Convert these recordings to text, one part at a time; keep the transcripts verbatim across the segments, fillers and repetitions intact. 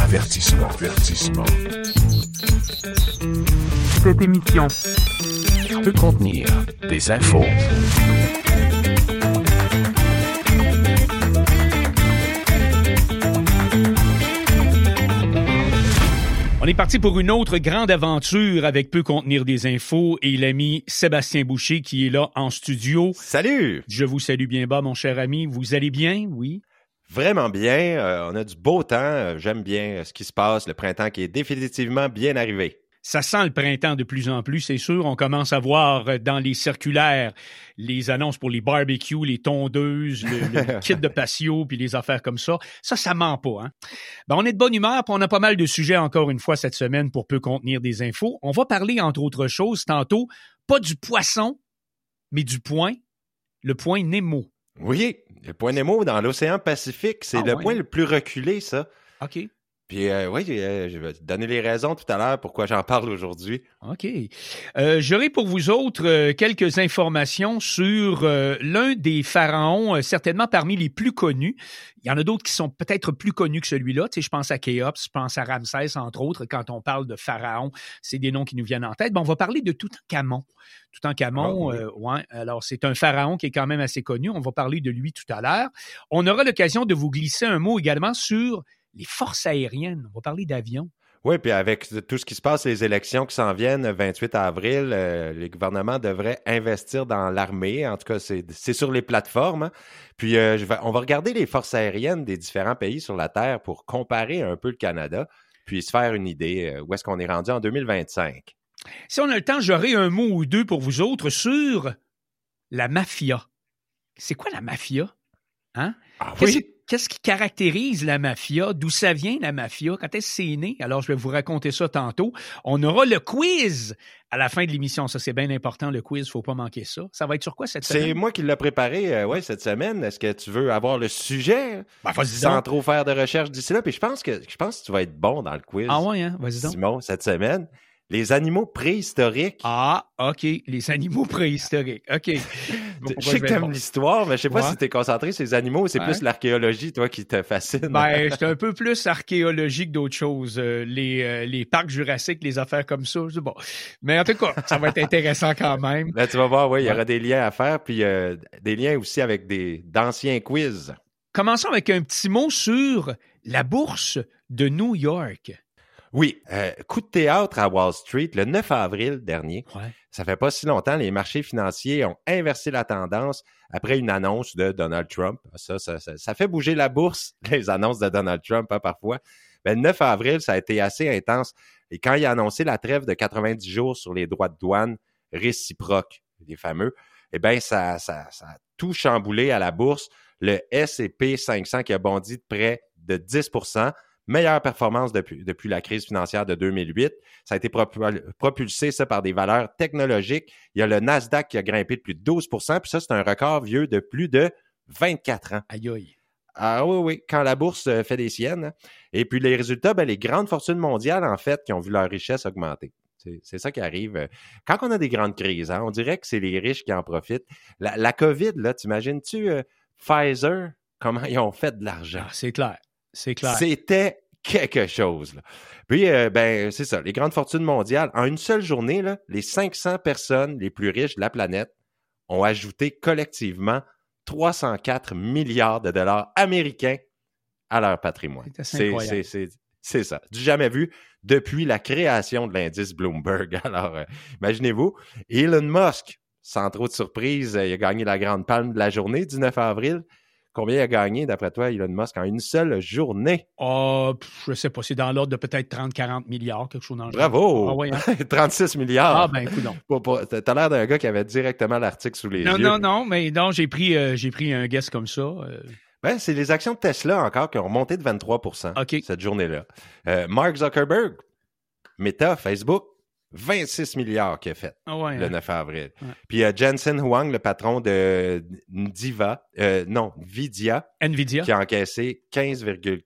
Avertissement, avertissement. Cette émission peut contenir des infos. On est parti pour une autre grande aventure avec Peut contenir des infos et l'ami Sébastien Boucher qui est là en studio. Salut! Je vous salue bien bas, mon cher ami. Vous allez bien? Oui? Vraiment bien. Euh, on a du beau temps. Euh, j'aime bien ce qui se passe. Le printemps qui est définitivement bien arrivé. Ça sent le printemps de plus en plus, c'est sûr. On commence à voir dans les circulaires les annonces pour les barbecues, les tondeuses, le, le kit de patio, puis les affaires comme ça. Ça, ça ment pas, hein? Ben, on est de bonne humeur, puis on a pas mal de sujets encore une fois cette semaine pour Peut contenir des infos. On va parler, entre autres choses, tantôt, pas du poisson, mais du point, le point Nemo. Oui, le point Nemo dans l'océan Pacifique, c'est ah, le ouais. point le plus reculé, ça. OK. Puis euh, oui, euh, je vais te donner les raisons tout à l'heure pourquoi j'en parle aujourd'hui. OK. Euh, j'aurai pour vous autres euh, quelques informations sur euh, l'un des pharaons, euh, certainement parmi les plus connus. Il y en a d'autres qui sont peut-être plus connus que celui-là. Tu sais, je pense à Khéops, je pense à Ramsès, entre autres. Quand on parle de pharaon, c'est des noms qui nous viennent en tête. Ben, on va parler de Toutankhamon. Toutankhamon, ah, oui. euh, ouais, alors c'est un pharaon qui est quand même assez connu. On va parler de lui tout à l'heure. On aura l'occasion de vous glisser un mot également sur les forces aériennes. On va parler d'avions. Oui, puis avec tout ce qui se passe, les élections qui s'en viennent, le vingt-huit avril, euh, les gouvernements devraient investir dans l'armée. En tout cas, c'est, c'est sur les plateformes. Hein. Puis, euh, je vais, on va regarder les forces aériennes des différents pays sur la Terre pour comparer un peu le Canada, puis se faire une idée euh, où est-ce qu'on est rendu en deux mille vingt-cinq. Si on a le temps, j'aurai un mot ou deux pour vous autres sur la mafia. C'est quoi la mafia? Hein? Ah, Qu'est-ce, oui? qu'est-ce qui caractérise la mafia? D'où ça vient, la mafia? Quand est-ce que c'est né? Alors, je vais vous raconter ça tantôt. On aura le quiz à la fin de l'émission. Ça, c'est bien important, le quiz. Faut pas manquer ça. Ça va être sur quoi cette semaine? C'est moi qui l'ai préparé euh, ouais, cette semaine. Est-ce que tu veux avoir le sujet ben, vas-y sans donc. trop faire de recherche d'ici là? Puis je pense que je pense que tu vas être bon dans le quiz. Ah ouais, hein? Vas-y donc. Simon, cette semaine. Les animaux préhistoriques. Ah, OK. Les animaux préhistoriques. OK. Bon, je sais que t'aimes l'histoire, mais je sais pas ouais. si t'es concentré sur les animaux ou c'est ouais. plus l'archéologie, toi, qui te fascine. Ben, j'étais un peu plus archéologique d'autres choses. Euh, les, euh, les parcs jurassiques, les affaires comme ça. Je dis, bon. Mais en tout cas, ça va être intéressant quand même. Là, tu vas voir, oui, il y ouais. aura des liens à faire, puis euh, des liens aussi avec des d'anciens quiz. Commençons avec un petit mot sur la bourse de New York. Oui, euh, coup de théâtre à Wall Street le neuf avril dernier. Ouais. Ça fait pas si longtemps, les marchés financiers ont inversé la tendance après une annonce de Donald Trump. Ça, ça, ça, ça fait bouger la bourse, les annonces de Donald Trump, hein, parfois. Ben, le neuf avril, ça a été assez intense. Et quand il a annoncé la trêve de quatre-vingt-dix jours sur les droits de douane réciproques, les fameux, eh bien, ça, ça, ça a tout chamboulé à la bourse. Le S and P cinq cents qui a bondi de près de dix pour cent. Meilleure performance depuis, depuis la crise financière de deux mille huit. Ça a été propulsé, ça, par des valeurs technologiques. Il y a le Nasdaq qui a grimpé de plus de douze pour cent, puis ça, c'est un record vieux de plus de vingt-quatre ans. Aïe aïe. Ah oui, oui, quand la bourse fait des siennes. Hein. Et puis les résultats, ben, les grandes fortunes mondiales, en fait, qui ont vu leur richesse augmenter. C'est, c'est ça qui arrive. Quand on a des grandes crises, hein, on dirait que c'est les riches qui en profitent. La, la COVID, là, t'imagines-tu euh, Pfizer, comment ils ont fait de l'argent? Ah, c'est clair. C'est clair. C'était quelque chose. Là. Puis, euh, ben, c'est ça, les grandes fortunes mondiales, en une seule journée, là, les cinq cents personnes les plus riches de la planète ont ajouté collectivement trois cent quatre milliards de dollars américains à leur patrimoine. C'est, c'est, c'est, c'est, c'est ça, du jamais vu depuis la création de l'indice Bloomberg. Alors, euh, imaginez-vous, Elon Musk, sans trop de surprise, il a gagné la grande palme de la journée du neuf avril. Combien il a gagné, d'après toi, Elon Musk, en une seule journée? Ah, oh, je sais pas, c'est dans l'ordre de peut-être trente à quarante milliards, quelque chose dans le genre. Bravo! Ah, ouais, hein? trente-six milliards! Ah, ben, écoute donc. T'as l'air d'un gars qui avait directement l'article sous les non, yeux. Non, non, non, mais non, j'ai pris, euh, j'ai pris un guess comme ça. Euh... Ben, c'est les actions de Tesla encore qui ont remonté de vingt-trois pour cent okay. cette journée-là. Euh, Mark Zuckerberg, Meta, Facebook, vingt-six milliards qu'il a fait ah ouais, le hein. neuf avril. Ouais. Puis euh, Jensen Huang, le patron de Ndiva, euh, non, Nvidia, Nvidia, qui a encaissé quinze virgule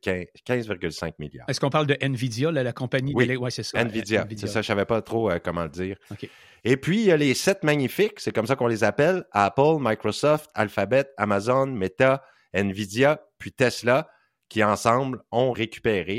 cinq milliards. Est-ce qu'on parle de Nvidia, là, la compagnie? Oui, de... ouais, c'est ça. Nvidia. Nvidia. C'est ça, je savais pas trop euh, comment le dire. Okay. Et puis, il y a les sept magnifiques, c'est comme ça qu'on les appelle, Apple, Microsoft, Alphabet, Amazon, Meta, Nvidia, puis Tesla, qui ensemble ont récupéré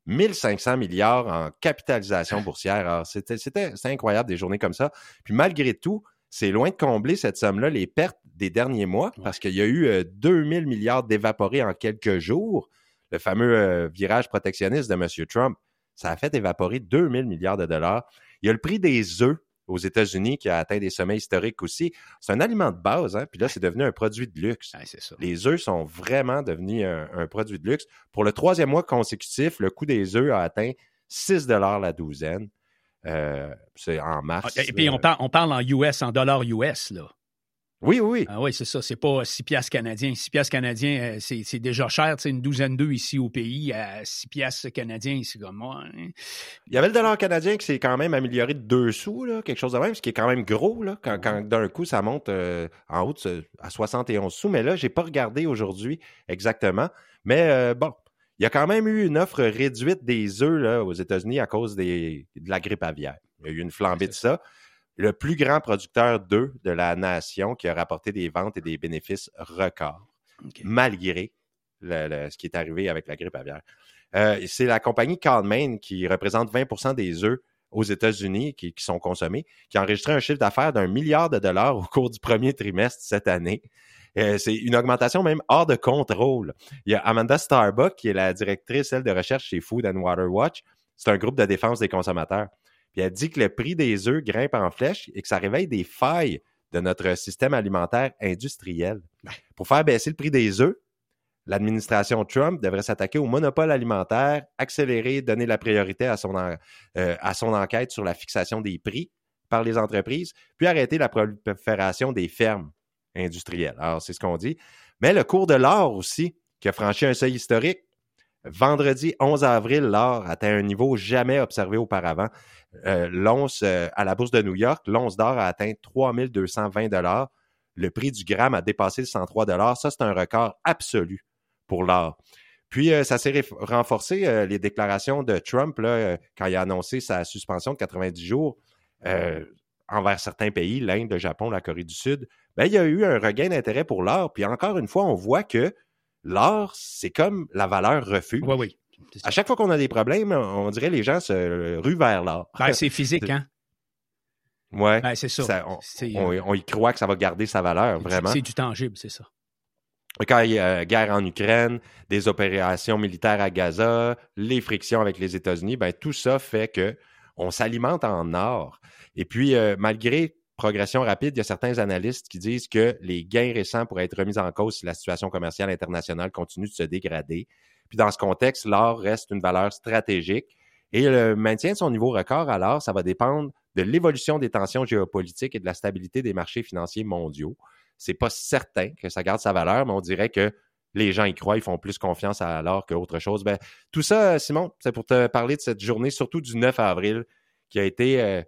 mille cinq cents milliards en capitalisation boursière. Alors, c'était, c'était, c'était incroyable, des journées comme ça. Puis malgré tout, c'est loin de combler cette somme-là, les pertes des derniers mois, parce qu'il y a eu euh, deux mille milliards d'évaporés en quelques jours. Le fameux euh, virage protectionniste de M. Trump, ça a fait évaporer deux mille milliards de dollars. Il y a le prix des œufs aux États-Unis qui a atteint des sommets historiques aussi. C'est un aliment de base, hein, puis là, c'est devenu un produit de luxe. Ouais, c'est ça. Les œufs sont vraiment devenus un, un produit de luxe. Pour le troisième mois consécutif, le coût des œufs a atteint six dollars la douzaine. Euh, c'est en mars. Et puis, on parle, on parle en U S, en dollars U S, là. Oui, oui, oui. Ah oui, c'est ça. C'est pas six piastres canadiens. six piastres canadiens, euh, c'est, c'est déjà cher. Tu sais, une douzaine d'œufs ici au pays à six piastres canadiens, c'est comme moi. Hein. Il y avait le dollar canadien qui s'est quand même amélioré de deux sous, là, quelque chose de même, ce qui est quand même gros, là, quand, quand d'un coup, ça monte euh, en haut de, à soixante et onze sous. Mais là, j'ai pas regardé aujourd'hui exactement. Mais euh, bon, il y a quand même eu une offre réduite des œufs là, aux États-Unis à cause des, de la grippe aviaire. Il y a eu une flambée ouais, de ça. Le plus grand producteur d'œufs de la nation qui a rapporté des ventes et des bénéfices records, okay. malgré le, le, ce qui est arrivé avec la grippe aviaire. Euh, c'est la compagnie Cal-Maine qui représente vingt pour cent des œufs aux États-Unis qui, qui sont consommés, qui a enregistré un chiffre d'affaires d'un milliard de dollars au cours du premier trimestre cette année. Euh, c'est une augmentation même hors de contrôle. Il y a Amanda Starbuck, qui est la directrice, elle, de recherche chez Food and Water Watch. C'est un groupe de défense des consommateurs. Puis elle dit que le prix des œufs grimpe en flèche et que ça réveille des failles de notre système alimentaire industriel. Pour faire baisser le prix des œufs, l'administration Trump devrait s'attaquer au monopole alimentaire, accélérer, donner la priorité à son, en, euh, à son enquête sur la fixation des prix par les entreprises, puis arrêter la prolifération des fermes industrielles. Alors, c'est ce qu'on dit. Mais le cours de l'or aussi, qui a franchi un seuil historique, vendredi onze avril, l'or atteint un niveau jamais observé auparavant. Euh, l'once euh, à la bourse de New York, l'once d'or a atteint trois mille deux cent vingt dollars. Le prix du gramme a dépassé le cent trois dollars. Ça, c'est un record absolu pour l'or. Puis, euh, ça s'est ré- renforcé, euh, les déclarations de Trump, là, euh, quand il a annoncé sa suspension de quatre-vingt-dix jours euh, envers certains pays, l'Inde, le Japon, la Corée du Sud. Ben, il y a eu un regain d'intérêt pour l'or. Puis, encore une fois, on voit que l'or, c'est comme la valeur refuge. Oui, oui. À chaque fois qu'on a des problèmes, on dirait que les gens se ruent vers l'or. Ben, c'est physique, hein? Oui. Ben, c'est ça. ça on, c'est, on, on y croit que ça va garder sa valeur, c'est, vraiment. C'est du tangible, c'est ça. Quand il y a guerre en Ukraine, des opérations militaires à Gaza, les frictions avec les États-Unis, ben tout ça fait que on s'alimente en or. Et puis, euh, malgré progression rapide, il y a certains analystes qui disent que les gains récents pourraient être remis en cause si la situation commerciale internationale continue de se dégrader. Puis dans ce contexte, l'or reste une valeur stratégique et le maintien de son niveau record à l'or, ça va dépendre de l'évolution des tensions géopolitiques et de la stabilité des marchés financiers mondiaux. C'est pas certain que ça garde sa valeur, mais on dirait que les gens y croient, ils font plus confiance à l'or qu'autre chose. Ben, tout ça, Simon, c'est pour te parler de cette journée, surtout du neuf avril, qui a été euh,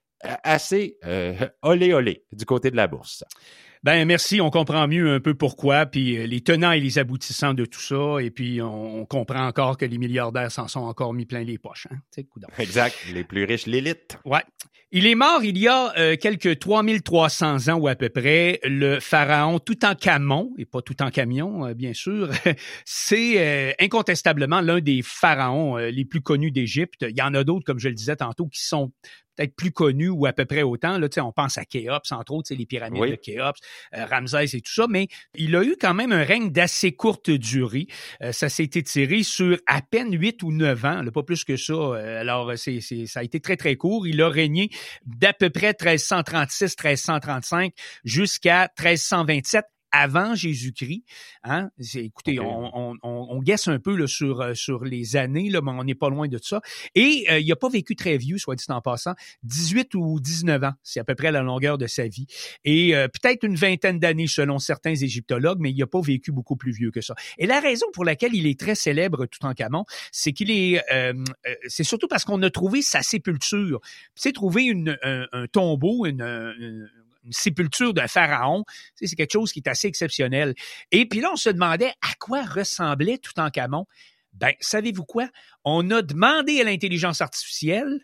assez euh, olé olé du côté de la bourse. Ben merci, on comprend mieux un peu pourquoi, puis les tenants et les aboutissants de tout ça, et puis on, on comprend encore que les milliardaires s'en sont encore mis plein les poches. Hein? Tu sais, coudonc. Exact, les plus riches, l'élite. Ouais. Il est mort il y a euh, quelques trois mille trois cents ans ou à peu près, le pharaon Toutankhamon, et pas Toutankhamon, euh, bien sûr. C'est euh, incontestablement l'un des pharaons euh, les plus connus d'Égypte. Il y en a d'autres, comme je le disais tantôt, qui sont peut-être plus connus ou à peu près autant. Là, on pense à Khéops, entre autres, les pyramides oui. de Khéops, euh, Ramsès et tout ça, mais il a eu quand même un règne d'assez courte durée. Euh, ça s'est étiré sur à peine huit ou neuf ans, là, pas plus que ça. Euh, alors, c'est, c'est, ça a été très, très court. Il a régné d'à peu près treize cent trente-six treize cent trente-cinq jusqu'à treize cent vingt-sept avant Jésus-Christ. Hein? C'est, écoutez, okay. on, on, on, on guesse un peu là, sur, sur les années, là, mais on n'est pas loin de ça. Et euh, il n'a pas vécu très vieux, soit dit en passant, dix-huit ou dix-neuf ans. C'est à peu près la longueur de sa vie. Et euh, peut-être une vingtaine d'années selon certains égyptologues, mais il n'a pas vécu beaucoup plus vieux que ça. Et la raison pour laquelle il est très célèbre, Toutankhamon, c'est qu'il est... Euh, euh, c'est surtout parce qu'on a trouvé sa sépulture. C'est trouvé une, un, un tombeau, une... une une sépulture d'un pharaon, c'est quelque chose qui est assez exceptionnel. Et puis là, on se demandait à quoi ressemblait Toutankhamon. Ben, savez-vous quoi? On a demandé à l'intelligence artificielle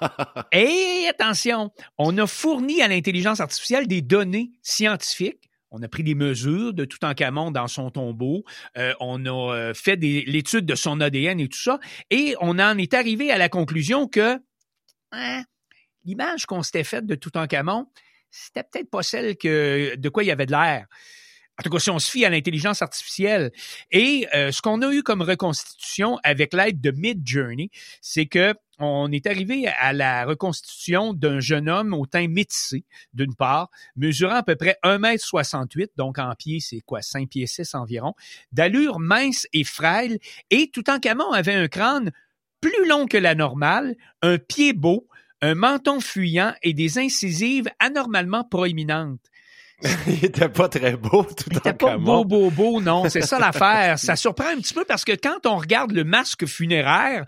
et attention, on a fourni à l'intelligence artificielle des données scientifiques. On a pris des mesures de Toutankhamon dans son tombeau. Euh, on a euh, fait des, l'étude de son A D N et tout ça. Et on en est arrivé à la conclusion que hein, l'image qu'on s'était faite de Toutankhamon, c'était peut-être pas celle que de quoi il y avait de l'air. En tout cas, si on se fie à l'intelligence artificielle. Et euh, ce qu'on a eu comme reconstitution avec l'aide de Midjourney, c'est que on est arrivé à la reconstitution d'un jeune homme au teint métissé, d'une part, mesurant à peu près un mètre soixante-huit, donc en pied, c'est quoi, cinq pieds six environ, d'allure mince et frêle, et Toutankhamon avait un crâne plus long que la normale, un pied beau, un menton fuyant et des incisives anormalement proéminentes. Il était pas très beau, tout Il était pas beau, beau, beau, non. C'est ça l'affaire. Ça surprend un petit peu parce que quand on regarde le masque funéraire,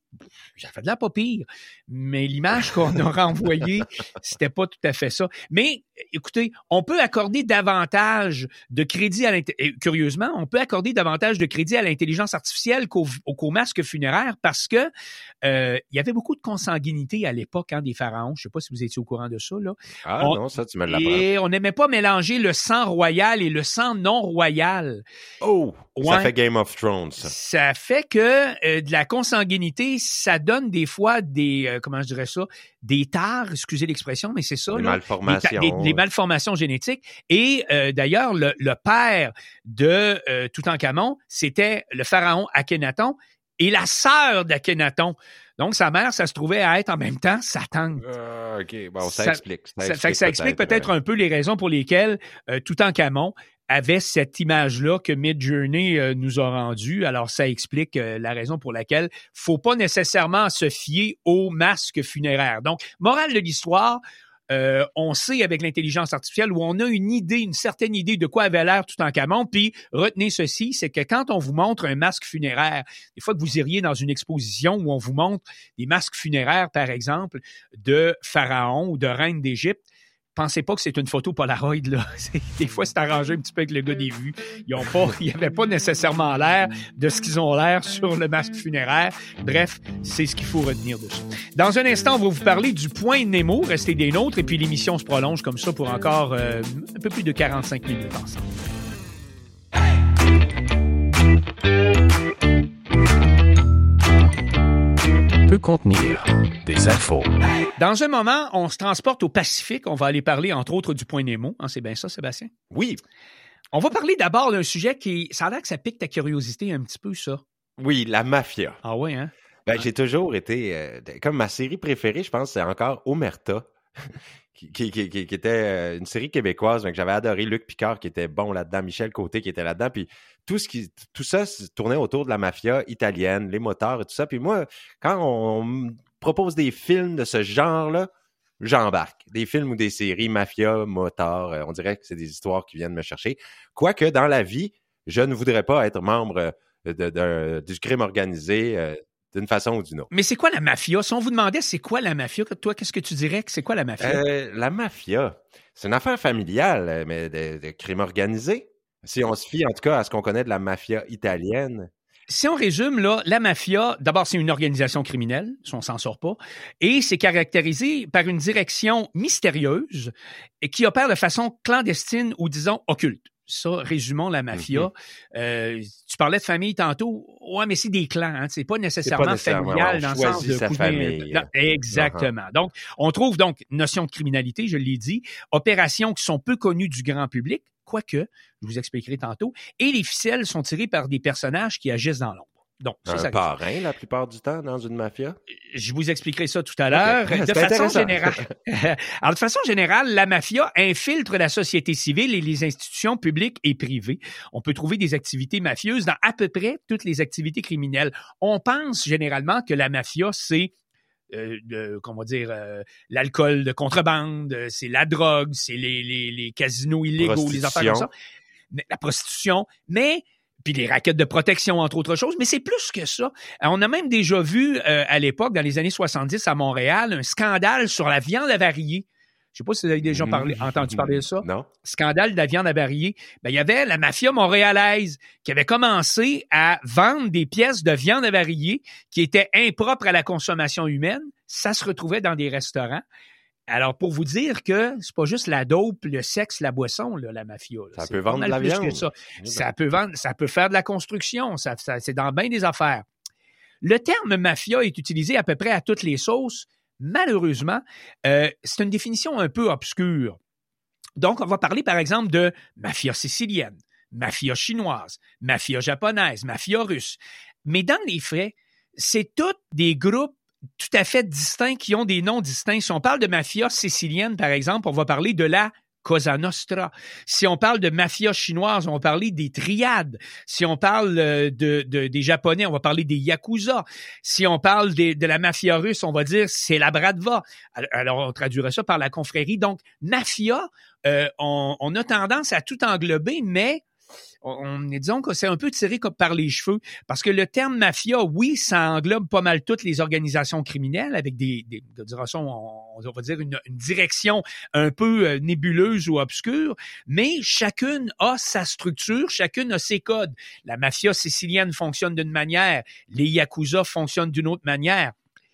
ça fait de la pas pire. Mais l'image qu'on a renvoyée, c'était pas tout à fait ça. Mais, écoutez, on peut accorder davantage de crédit à l'intelligence, curieusement, on peut accorder davantage de crédit à l'intelligence artificielle qu'au, qu'au masque funéraire parce que euh, il y avait beaucoup de consanguinité à l'époque hein, des pharaons. Je sais pas si vous étiez au courant de ça, là. Ah on, non, ça, tu me l'apprends. Et on n'aimait pas mélanger le sang royal et le sang non royal. Oh! Ouais. Ça fait Game of Thrones, ça. Ça fait que euh, de la consanguinité, ça donne des fois des, euh, comment je dirais ça, des tares, excusez l'expression, mais c'est ça. Des là, malformations. Des, ta- des, des malformations génétiques. Et euh, d'ailleurs, le, le père de euh, Toutankhamon, c'était le pharaon Akhenaton et la sœur d'Akhenaton. Donc, sa mère, ça se trouvait à être en même temps sa tante. Euh, OK, bon, ça, Ça- explique. Ça, Ça, explique fait que ça explique peut-être un peu les raisons pour lesquelles euh, Toutankhamon avait cette image-là que Midjourney euh, nous a rendue. Alors, ça explique euh, la raison pour laquelle faut pas nécessairement se fier au masque funéraire. Donc, morale de l'histoire, euh, on sait avec l'intelligence artificielle où on a une idée, une certaine idée de quoi avait l'air Toutankhamon. Puis, retenez ceci, c'est que quand on vous montre un masque funéraire, des fois que vous iriez dans une exposition où on vous montre des masques funéraires, par exemple, de pharaons ou de reines d'Égypte, pensez pas que c'est une photo Polaroid, là. C'est, des fois, c'est arrangé un petit peu avec le gars des vues. Ils ont pas, ils avaient pas nécessairement l'air de ce qu'ils ont l'air sur le masque funéraire. Bref, c'est ce qu'il faut retenir de ça. Dans un instant, on va vous parler du point Nemo. Restez des nôtres. Et puis, l'émission se prolonge comme ça pour encore euh, un peu plus de quarante-cinq minutes ensemble. Peut contenir des infos. Dans un moment, on se transporte au Pacifique. On va aller parler, entre autres, du point Nemo. Hein, c'est bien ça, Sébastien? Oui, On va parler d'abord d'un sujet qui, ça a l'air que ça pique ta curiosité un petit peu, ça. oui, la mafia. Ah oui, hein? Ben, j'ai toujours été, euh, comme ma série préférée, je pense, c'est encore Omerta, qui, qui, qui, qui était euh, une série québécoise, mais que j'avais adoré. Luc Picard qui était bon là-dedans, Michel Côté qui était là-dedans, puis tout ce qui, tout ça se tournait autour de la mafia italienne, les motards et tout ça. Puis moi, quand on me propose des films de ce genre-là, j'embarque. Des films ou des séries mafia, motards, euh, on dirait que c'est des histoires qui viennent me chercher. Quoique dans la vie, je ne voudrais pas être membre euh, de, de, du crime organisé. Euh, d'une façon ou d'une autre. Mais c'est quoi la mafia? Si on vous demandait c'est quoi la mafia, toi, qu'est-ce que tu dirais que c'est quoi la mafia? Euh, la mafia, c'est une affaire familiale, mais de, de crime organisé. Si on se fie en tout cas à ce qu'on connaît de la mafia italienne. Si on résume, là, la mafia, d'abord, c'est une organisation criminelle, si on s'en sort pas, et c'est caractérisé par une direction mystérieuse et qui opère de façon clandestine ou, disons, occulte. Ça, résumons la mafia. Mm-hmm. Euh, tu parlais de famille tantôt. Ouais, mais c'est des clans. Hein. C'est pas nécessairement, pas nécessairement familial dans le sens de sa cousin. famille. Non, exactement. Uh-huh. Donc, on trouve donc notion de criminalité, je l'ai dit, opérations qui sont peu connues du grand public, quoique, je vous expliquerai tantôt, et les ficelles sont tirées par des personnages qui agissent dans l'ombre. Donc, un ça, parrain, la plupart du temps, dans une mafia? Je vous expliquerai ça tout à l'heure. Okay. De façon générale. Alors, de façon générale, la mafia infiltre la société civile et les institutions publiques et privées. On peut trouver des activités mafieuses dans à peu près toutes les activités criminelles. On pense généralement que la mafia, c'est Euh, de, comment dire, euh, l'alcool de contrebande, c'est la drogue, c'est les, les, les casinos illégaux, les affaires comme ça, la prostitution, mais puis les raquettes de protection, entre autres choses, mais c'est plus que ça. On a même déjà vu, euh, à l'époque, dans les années soixante-dix à Montréal, un scandale sur la viande avariée. Je sais pas si vous avez déjà parlé, entendu parler de ça. Non. Scandale de la viande avariée. Ben, il y avait la mafia montréalaise qui avait commencé à vendre des pièces de viande avariée qui étaient impropres à la consommation humaine. Ça se retrouvait dans des restaurants. Alors, pour vous dire que c'est pas juste la dope, le sexe, la boisson, là, la mafia. Là. Ça c'est peut vendre de la viande. Ça. ça peut vendre, ça peut faire de la construction. Ça, ça, c'est dans bien des affaires. Le terme mafia est utilisé à peu près à toutes les sauces. Malheureusement, euh, c'est une définition un peu obscure. Donc, on va parler, par exemple, de mafia sicilienne, mafia chinoise, mafia japonaise, mafia russe. Mais dans les faits, c'est tous des groupes tout à fait distincts qui ont des noms distincts. Si on parle de mafia sicilienne, par exemple, on va parler de la Cosa Nostra. Si on parle de mafia chinoise, on va parler des triades. Si on parle de, de, des Japonais, on va parler des Yakuza. Si on parle des, de la mafia russe, on va dire c'est la Bratva. Alors, on traduirait ça par la confrérie. Donc, mafia, euh, on, on a tendance à tout englober, mais on, disons que c'est un peu tiré comme par les cheveux, parce que le terme mafia, oui, ça englobe pas mal toutes les organisations criminelles avec des, des de toute façon, on, on va dire une, une direction un peu nébuleuse ou obscure, mais chacune a sa structure, chacune a ses codes. La mafia sicilienne fonctionne d'une manière, les yakuza fonctionnent d'une autre manière.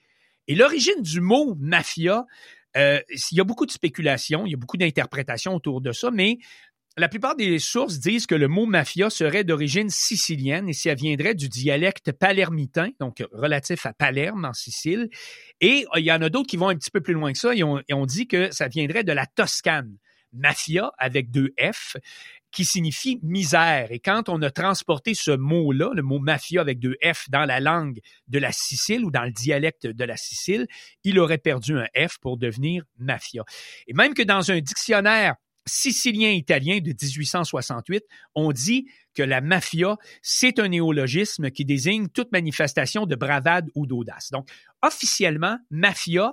Et l'origine du mot mafia, euh, il y a beaucoup de spéculations, il y a beaucoup d'interprétations autour de ça, mais la plupart des sources disent que le mot mafia serait d'origine sicilienne et ça viendrait du dialecte palermitain, donc relatif à Palerme en Sicile. Et il y en a d'autres qui vont un petit peu plus loin que ça et on, et on dit que ça viendrait de la Toscane. Mafia avec deux F, qui signifie misère. Et quand on a transporté ce mot-là, le mot mafia avec deux F dans la langue de la Sicile ou dans le dialecte de la Sicile, il aurait perdu un F pour devenir mafia. Et même que dans un dictionnaire sicilien-italien de dix-huit cent soixante-huit, on dit que la mafia, c'est un néologisme qui désigne toute manifestation de bravade ou d'audace. Donc, officiellement, mafia,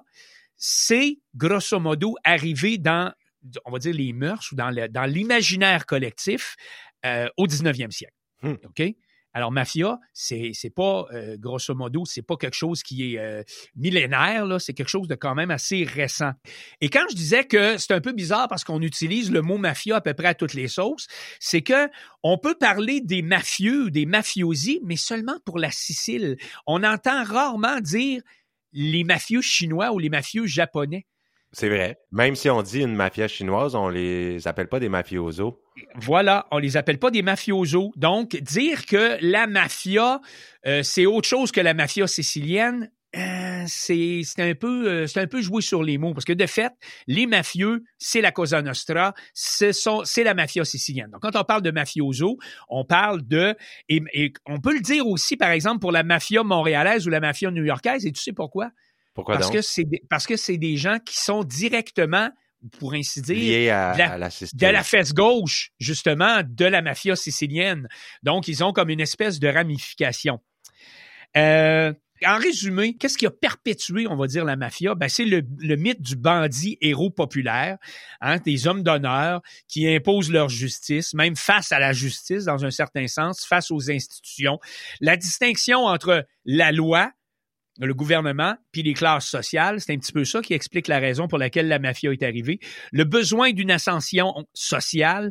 c'est grosso modo arrivé dans, on va dire, les mœurs ou dans, le, dans l'imaginaire collectif euh, au dix-neuvième siècle. Hmm. OK? Alors, mafia, c'est, c'est pas, euh, grosso modo, c'est pas quelque chose qui est euh, millénaire, là, c'est quelque chose de quand même assez récent. Et quand je disais que c'est un peu bizarre parce qu'on utilise le mot mafia à peu près à toutes les sauces, c'est que on peut parler des mafieux ou des mafiosi, mais seulement pour la Sicile. On entend rarement dire les mafieux chinois ou les mafieux japonais. C'est vrai. Même si on dit une mafia chinoise, on les appelle pas des mafiosos. Voilà, on les appelle pas des mafiosos. Donc, dire que la mafia, euh, c'est autre chose que la mafia sicilienne, euh, c'est, c'est un peu, euh, c'est un peu jouer sur les mots. Parce que de fait, les mafieux, c'est la Cosa Nostra, ce sont, c'est la mafia sicilienne. Donc, quand on parle de mafioso, on parle de, et, et on peut le dire aussi, par exemple, pour la mafia montréalaise ou la mafia new-yorkaise. Et tu sais pourquoi? Pourquoi parce donc? que c'est des, parce que c'est des gens qui sont directement, pour ainsi dire, liés à, de, la, à la de la fesse gauche, justement, de la mafia sicilienne. Donc, ils ont comme une espèce de ramification. Euh, en résumé, qu'est-ce qui a perpétué, on va dire, la mafia? Ben, c'est le, le mythe du bandit héros populaire, hein, des hommes d'honneur qui imposent leur justice, même face à la justice, dans un certain sens, face aux institutions. La distinction entre la loi, le gouvernement, puis les classes sociales, c'est un petit peu ça qui explique la raison pour laquelle la mafia est arrivée. Le besoin d'une ascension sociale,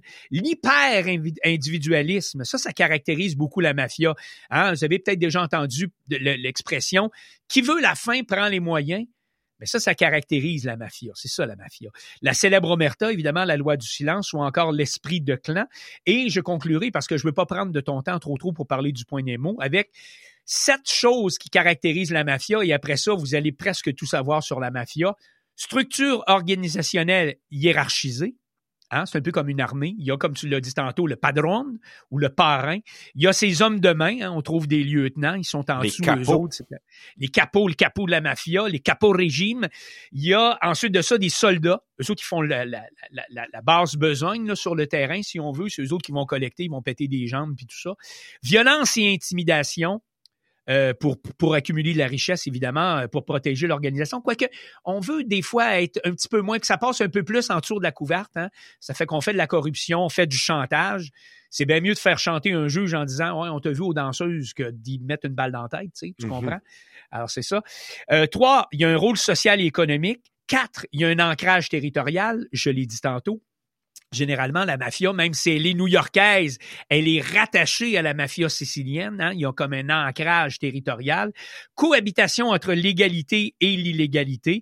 l'hyper-individualisme, ça, ça caractérise beaucoup la mafia. Hein? Vous avez peut-être déjà entendu l'expression « qui veut la fin prend les moyens ». Mais ça, ça caractérise la mafia. C'est ça, la mafia. La célèbre omerta, évidemment, la loi du silence ou encore l'esprit de clan. Et je conclurai, parce que je ne veux pas prendre de ton temps trop trop pour parler du point Nemo, avec sept choses qui caractérisent la mafia. Et après ça, vous allez presque tout savoir sur la mafia. Structure organisationnelle hiérarchisée. Hein, c'est un peu comme une armée. Il y a, comme tu l'as dit tantôt, le padron ou le parrain. Il y a ces hommes de main. Hein, on trouve des lieutenants. Ils sont en les dessous capots. eux autres. Les capots, le capot de la mafia, les capots régime. Il y a ensuite de ça des soldats. Eux autres qui font la, la, la, la, la basse besogne là, sur le terrain, si on veut. C'est eux autres qui vont collecter, ils vont péter des jambes puis tout ça. Violence et intimidation. Euh, pour pour accumuler de la richesse, évidemment, pour protéger l'organisation. Quoique, on veut des fois être un petit peu moins, que ça passe un peu plus en dessous de la couverte. Hein? Ça fait qu'on fait de la corruption, on fait du chantage. C'est bien mieux de faire chanter un juge en disant « Ouais, on t'a vu aux danseuses » que d'y mettre une balle dans la tête, tu sais, tu mm-hmm. comprends? Alors, c'est ça. Euh, trois, il y a un rôle social et économique. Quatre, il y a un ancrage territorial, je l'ai dit tantôt. Généralement, la mafia, même si elle est new-yorkaise, elle est rattachée à la mafia sicilienne. Hein? Il y a comme un ancrage territorial. Cohabitation entre l'égalité et l'illégalité.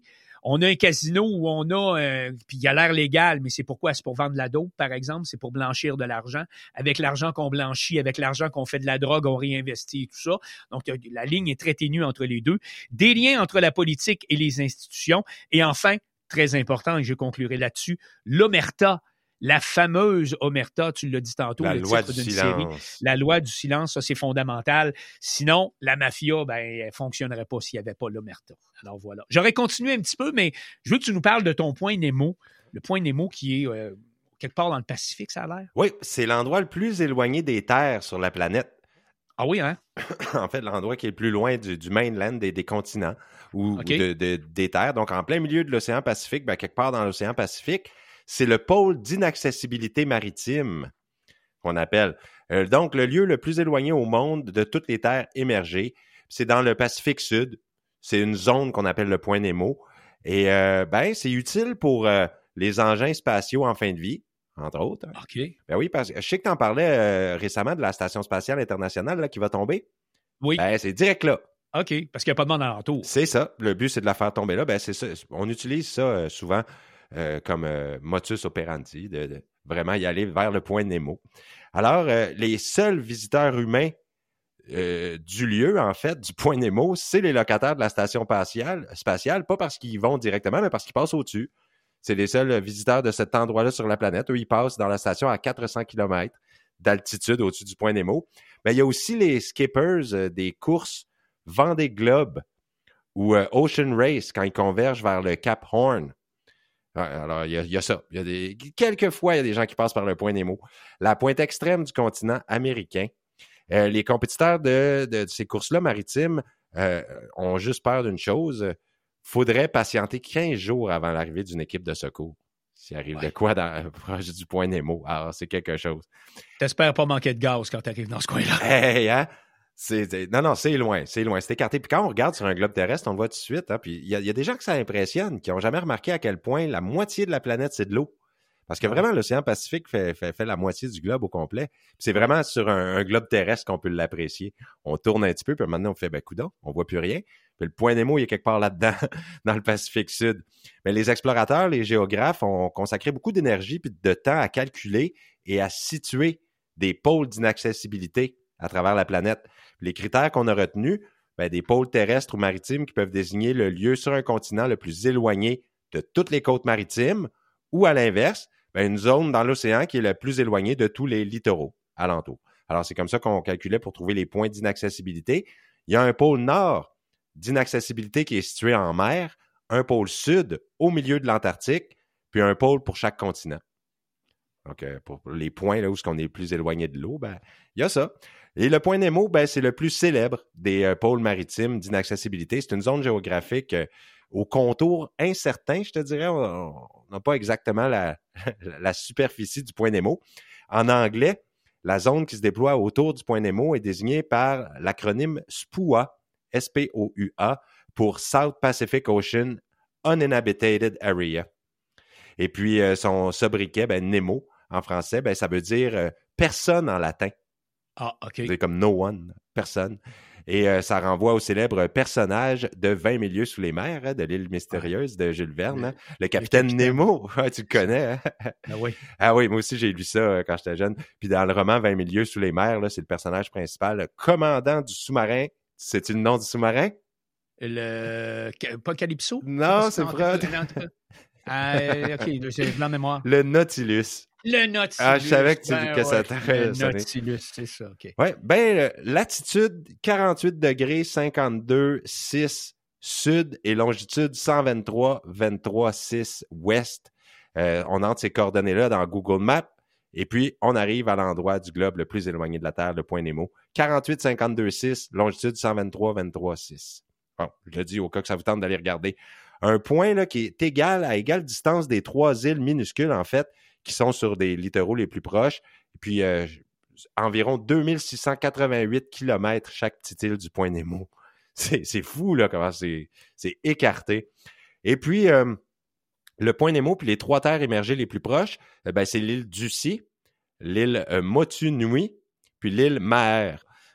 On a un casino où on a, euh, puis il a l'air légal, mais c'est pourquoi? C'est pour vendre de la dope, par exemple, c'est pour blanchir de l'argent. Avec l'argent qu'on blanchit, avec l'argent qu'on fait de la drogue, on réinvestit et tout ça. Donc, la ligne est très ténue entre les deux. Des liens entre la politique et les institutions. Et enfin, très important, et je conclurai là-dessus, l'omerta. La fameuse omerta, tu l'as dit tantôt, la le loi titre du d'une silence. série. La loi du silence, ça, c'est fondamental. Sinon, la mafia, ben, elle fonctionnerait pas s'il n'y avait pas l'omerta. Alors voilà. J'aurais continué un petit peu, mais je veux que tu nous parles de ton point Nemo. Le point Nemo qui est euh, quelque part dans le Pacifique, ça a l'air. Oui, c'est l'endroit le plus éloigné des terres sur la planète. Ah oui, hein? En fait, l'endroit qui est le plus loin du, du mainland, des, des continents ou, Okay. ou de, de, des terres. Donc, en plein milieu de l'océan Pacifique, ben, quelque part dans l'océan Pacifique, c'est le pôle d'inaccessibilité maritime qu'on appelle. Euh, donc, le lieu le plus éloigné au monde de toutes les terres émergées. C'est dans le Pacifique Sud. C'est une zone qu'on appelle le point Nemo. Et euh, ben, c'est utile pour euh, les engins spatiaux en fin de vie, entre autres. OK. Ben oui, parce que je sais que tu en parlais euh, récemment de la Station spatiale internationale là, qui va tomber. Oui. Ben, c'est direct là. OK, parce qu'il n'y a pas de monde alentour. C'est ça. Le but, c'est de la faire tomber là. Ben, c'est ça. On utilise ça euh, souvent euh, comme euh, motus operandi, de, de vraiment y aller vers le point Nemo. Alors, euh, les seuls visiteurs humains euh, du lieu, en fait, du point Nemo, c'est les locataires de la station spatiale, spatiale, pas parce qu'ils y vont directement, mais parce qu'ils passent au-dessus. C'est les seuls visiteurs de cet endroit-là sur la planète. Eux, ils passent dans la station à quatre cents kilomètres d'altitude au-dessus du point Nemo. Mais il y a aussi les skippers euh, des courses Vendée Globe ou euh, Ocean Race quand ils convergent vers le Cap Horn. Alors, il y a, il y a ça. Il y a des, quelquefois, il y a des gens qui passent par le point Nemo. La pointe extrême du continent américain. Euh, les compétiteurs de, de, de ces courses-là maritimes euh, ont juste peur d'une chose. Faudrait patienter quinze jours avant l'arrivée d'une équipe de secours. S'il arrive ouais. de quoi dans, proche du point Nemo. Alors, c'est quelque chose. T'espères pas manquer de gaz quand t'arrives dans ce coin-là. Hey, hein? C'est, c'est, non, non, c'est loin, c'est loin, c'est écarté. Puis quand on regarde sur un globe terrestre, on le voit tout de suite. Hein, puis il y, y a des gens que ça impressionne, qui n'ont jamais remarqué à quel point la moitié de la planète, c'est de l'eau. Parce que vraiment, l'océan Pacifique fait, fait, fait la moitié du globe au complet. Puis c'est vraiment sur un, un globe terrestre qu'on peut l'apprécier. On tourne un petit peu, puis maintenant, on fait, ben coudonc, on voit plus rien. Puis le point Nemo, il est quelque part là-dedans, dans le Pacifique Sud. Mais les explorateurs, les géographes ont consacré beaucoup d'énergie puis de temps à calculer et à situer des pôles d'inaccessibilité à travers la planète. Les critères qu'on a retenus, ben, des pôles terrestres ou maritimes qui peuvent désigner le lieu sur un continent le plus éloigné de toutes les côtes maritimes, ou à l'inverse, ben, une zone dans l'océan qui est la plus éloignée de tous les littoraux alentours. Alors, c'est comme ça qu'on calculait pour trouver les points d'inaccessibilité. Il y a un pôle nord d'inaccessibilité qui est situé en mer, un pôle sud au milieu de l'Antarctique, puis un pôle pour chaque continent. Donc, euh, pour les points là où on est le plus éloigné de l'eau, ben, il y a ça. Et le point Nemo, ben, c'est le plus célèbre des euh, pôles maritimes d'inaccessibilité. C'est une zone géographique euh, au contour incertain, je te dirais. On n'a pas exactement la, la superficie du point Nemo. En anglais, la zone qui se déploie autour du point Nemo est désignée par l'acronyme S P O A, S P O U A, pour South Pacific Ocean Uninhabited Area. Et puis, euh, son sobriquet, ben, Nemo, en français, ben, ça veut dire euh, personne en latin. Ah, OK. C'est comme no one, personne. Et euh, ça renvoie au célèbre personnage de vingt milieux sous les mers, hein, de l'île mystérieuse de Jules Verne, hein, le, le capitaine, capitaine Nemo. Ouais, tu le connais, hein? Ah oui. Ah oui, moi aussi, j'ai lu ça euh, quand j'étais jeune. Puis dans le roman vingt milieux sous les mers, là, c'est le personnage principal, le commandant du sous-marin. C'est-tu le nom du sous-marin? Le... Pas Calypso? Non, c'est Freud. Ah, OK, j'ai blanc de mémoire. Le Nautilus. Le Nautilus. Ah, je savais que, tu, ben, que ouais, ça t'aurait Le Nautilus, c'est ça, OK. Oui, ben, latitude quarante-huit degrés cinquante-deux six sud et longitude cent vingt-trois vingt-trois six ouest. Euh, on entre ces coordonnées-là dans Google Maps et puis on arrive à l'endroit du globe le plus éloigné de la Terre, le point Nemo. quarante-huit cinquante-deux six, longitude cent vingt-trois vingt-trois six. Bon, je le dis au cas que ça vous tente d'aller regarder. Un point là, qui est égal à égale distance des trois îles minuscules, en fait, qui sont sur des littoraux les plus proches. Et puis, euh, environ deux mille six cent quatre-vingt-huit kilomètres chaque petite île du point Nemo. C'est, c'est fou, là, comment c'est, c'est écarté. Et puis, euh, le point Nemo, puis les trois terres émergées les plus proches, euh, ben, c'est l'île Ducie, l'île euh, Motu Nui, puis l'île Maher.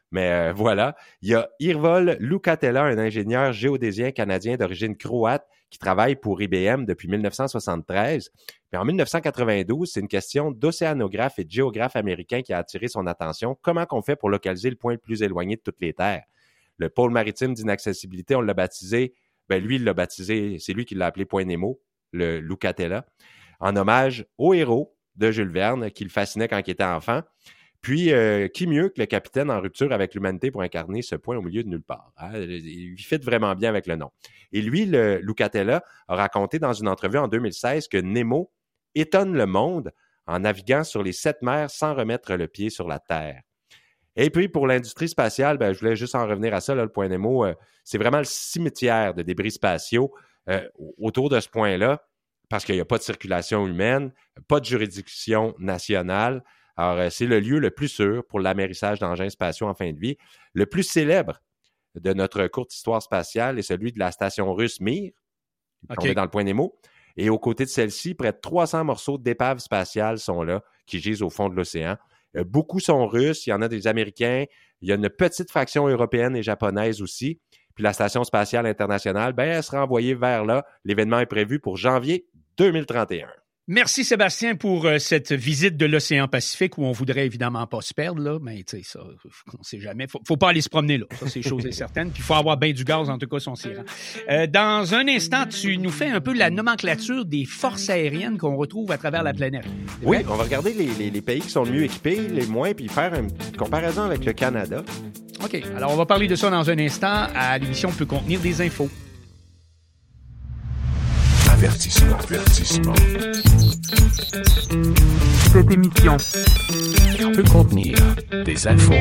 Mais euh, voilà. Il y a Irvol Lucatella, un ingénieur géodésien canadien d'origine croate qui travaille pour I B M depuis dix-neuf cent soixante-treize. Puis en dix-neuf cent quatre-vingt-douze, c'est une question d'océanographe et de géographe américain qui a attiré son attention. Comment qu'on fait pour localiser le point le plus éloigné de toutes les terres? Le pôle maritime d'inaccessibilité, on l'a baptisé, ben lui, il l'a baptisé, c'est lui qui l'a appelé Point Nemo, le Lucatella, en hommage au héros de Jules Verne, qui le fascinait quand il était enfant. Puis, euh, qui mieux que le capitaine en rupture avec l'humanité pour incarner ce point au milieu de nulle part? Hein? Il fit vraiment bien avec le nom. Et lui, le Lucatella, a raconté dans une entrevue en deux mille seize que Nemo étonne le monde en naviguant sur les sept mers sans remettre le pied sur la Terre. Et puis, pour l'industrie spatiale, ben, je voulais juste en revenir à ça, là, le point Nemo, euh, c'est vraiment le cimetière de débris spatiaux euh, autour de ce point-là, parce qu'il n'y a pas de circulation humaine, pas de juridiction nationale. Alors, c'est le lieu le plus sûr pour l'amérissage d'engins spatiaux en fin de vie. Le plus célèbre de notre courte histoire spatiale est celui de la station russe Mir, qui okay. est dans le point Nemo. Et aux côtés de celle-ci, près de trois cents morceaux d'épaves spatiales sont là, qui gisent au fond de l'océan. Euh, beaucoup sont russes, il y en a des Américains, il y a une petite fraction européenne et japonaise aussi. Puis la Station spatiale internationale, ben, elle sera envoyée vers là. L'événement est prévu pour janvier deux mille trente et un. Merci Sébastien pour euh, cette visite de l'océan Pacifique où on voudrait évidemment pas se perdre, là, mais tu sais, ça, on sait jamais. Faut, faut pas aller se promener là, ça c'est chose est certaine. Puis il faut avoir bien du gaz, en tout cas, si on s'y rend. Euh, dans un instant, tu nous fais un peu la nomenclature des forces aériennes qu'on retrouve à travers la planète. Oui, on va regarder les, les, les pays qui sont le mieux équipés, les moins, puis faire une comparaison avec le Canada. OK, alors on va parler de ça dans un instant. À l'émission peut contenir des infos. Avertissement, avertissement. Cette émission peut contenir des infos.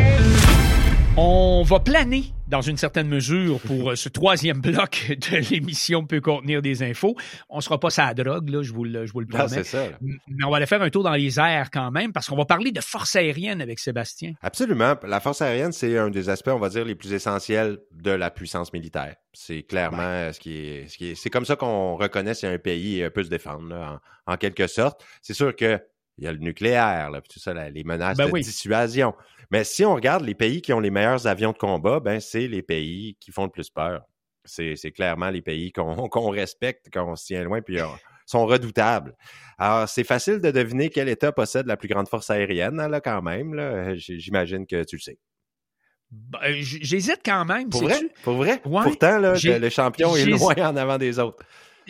On va planer dans une certaine mesure pour ce troisième bloc de l'émission peut contenir des infos. On sera pas ça à la drogue, là, je vous le, je vous le promets. Ah, c'est ça, là. Mais on va aller faire un tour dans les airs quand même parce qu'on va parler de force aérienne avec Sébastien. Absolument. La force aérienne, c'est un des aspects, on va dire, les plus essentiels de la puissance militaire. C'est clairement ouais. ce, qui est, ce qui est... C'est comme ça qu'on reconnaît si un pays peut se défendre, là, en, en quelque sorte. C'est sûr que il y a le nucléaire, là, puis tout ça, là, les menaces ben de oui. dissuasion. Mais si on regarde les pays qui ont les meilleurs avions de combat, ben c'est les pays qui font le plus peur. C'est, c'est clairement les pays qu'on, qu'on respecte, qu'on se tient loin, puis euh, sont redoutables. Alors, c'est facile de deviner quel État possède la plus grande force aérienne, là, quand même. Là. J'imagine que tu le sais. Ben, j'hésite quand même. Pour vrai? Pour vrai? Ouais. Pourtant, là, le, le champion est loin en avant des autres.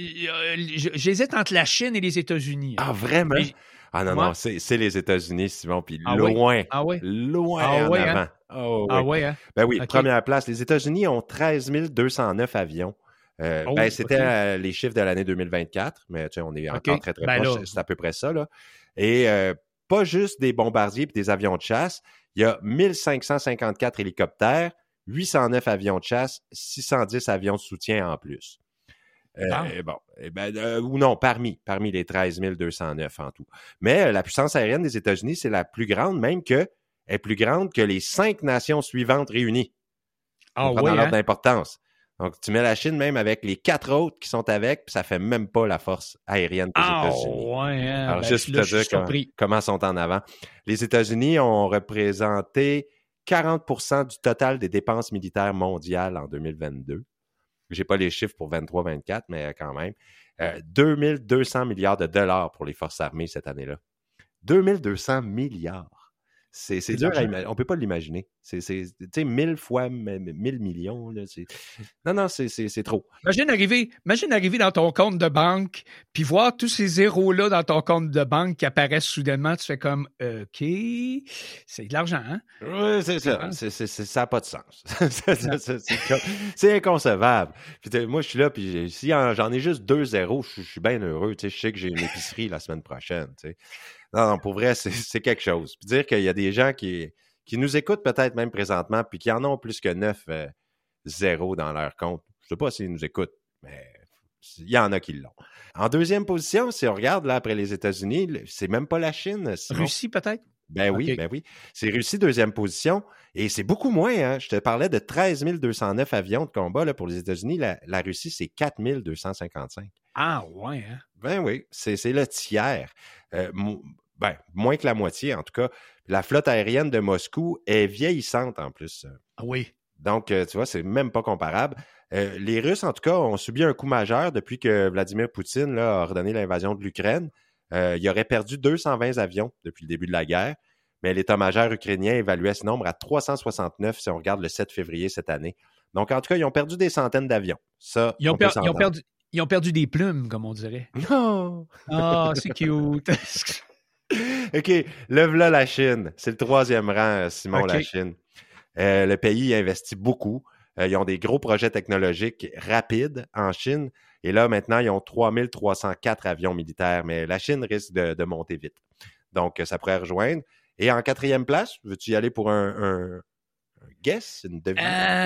J'hésite entre la Chine et les États-Unis. Ah, vraiment? Mais... Ah non, ouais. non, c'est, c'est les États-Unis, Simon, puis ah loin, oui? ah oui? loin ah en oui, avant. Hein? Oh, ah oui, oui, hein? Ben oui, okay. Première place. Les États-Unis ont treize mille deux cent neuf avions. Euh, oh, ben, c'était okay. euh, les chiffres de l'année deux mille vingt-quatre, mais tu sais, on est encore okay. très, très ben proche. Là... C'est à peu près ça, là. Et euh, pas juste des bombardiers et des avions de chasse. Il y a mille cinq cent cinquante-quatre hélicoptères, huit cent neuf avions de chasse, six cent dix avions de soutien en plus. Euh, ah. Bon, eh ben, euh, ou non, parmi, parmi les treize mille deux cent neuf en tout. Mais euh, la puissance aérienne des États-Unis, c'est la plus grande, même que est plus grande que les cinq nations suivantes réunies. Ah oui, dans l'ordre hein? d'importance. Donc, tu mets la Chine même avec les quatre autres qui sont avec, puis ça fait même pas la force aérienne des ah, États-Unis. Ouais, hein? Alors, ben, juste là, pour te dire comment, comment sont en avant. Les États-Unis ont représenté quarante pour cent du total des dépenses militaires mondiales en deux mille vingt-deux. J'ai pas les chiffres pour vingt-trois vingt-quatre, mais quand même. Euh, deux mille deux cents milliards de dollars pour les forces armées cette année-là. deux mille deux cents milliards. C'est, c'est, c'est dur à imaginer. On peut pas l'imaginer. C'est, c'est tu sais, mille fois mille millions. Là, c'est... Non, non, c'est, c'est, c'est trop. Imagine arriver, imagine arriver dans ton compte de banque puis voir tous ces zéros-là dans ton compte de banque qui apparaissent soudainement. Tu fais comme, OK, c'est de l'argent, hein? Oui, c'est ça. C'est, c'est, c'est, ça n'a pas de sens. c'est, c'est, c'est, c'est, c'est inconcevable. Puis, moi, je suis là, puis si j'en ai juste deux zéros, je, je suis bien heureux. Tu sais, je sais que j'ai une épicerie la semaine prochaine. Tu sais. Non, non, pour vrai, c'est, c'est quelque chose. Puis dire qu'il y a des gens qui, qui nous écoutent peut-être même présentement, puis qui en ont plus que neuf euh, zéros dans leur compte. Je ne sais pas s'ils nous écoutent, mais il y en a qui l'ont. En deuxième position, si on regarde là après les États-Unis, c'est même pas la Chine. Sinon... Russie peut-être? Ben oui, okay. ben oui. C'est Russie, deuxième position. Et c'est beaucoup moins, hein. Je te parlais de treize mille deux cent neuf avions de combat là, pour les États-Unis. La, la Russie, c'est quatre mille deux cent cinquante-cinq. Ah ouais, hein? Ben oui, c'est, c'est le tiers. Euh, Ben, moins que la moitié, en tout cas. La flotte aérienne de Moscou est vieillissante, en plus. Ah oui. Donc, euh, tu vois, c'est même pas comparable. Euh, les Russes, en tout cas, ont subi un coup majeur depuis que Vladimir Poutine là, a ordonné l'invasion de l'Ukraine. Euh, il aurait perdu deux cent vingt avions depuis le début de la guerre, mais l'état-major ukrainien évaluait ce nombre à trois cent soixante-neuf si on regarde le sept février cette année. Donc, en tout cas, ils ont perdu des centaines d'avions. Ça, Ils ont, on peut per- ils ont s'entendre. perdu, ils ont perdu des plumes, comme on dirait. Non! Ah, c'est cute. OK, le voilà la Chine. C'est le troisième rang, Simon, OK. la Chine. Euh, le pays investit beaucoup. Euh, ils ont des gros projets technologiques rapides en Chine. Et là, maintenant, ils ont trois mille trois cent quatre avions militaires. Mais la Chine risque de, de monter vite. Donc, ça pourrait rejoindre. Et en quatrième place, veux-tu y aller pour un, un, un guess, une devinette?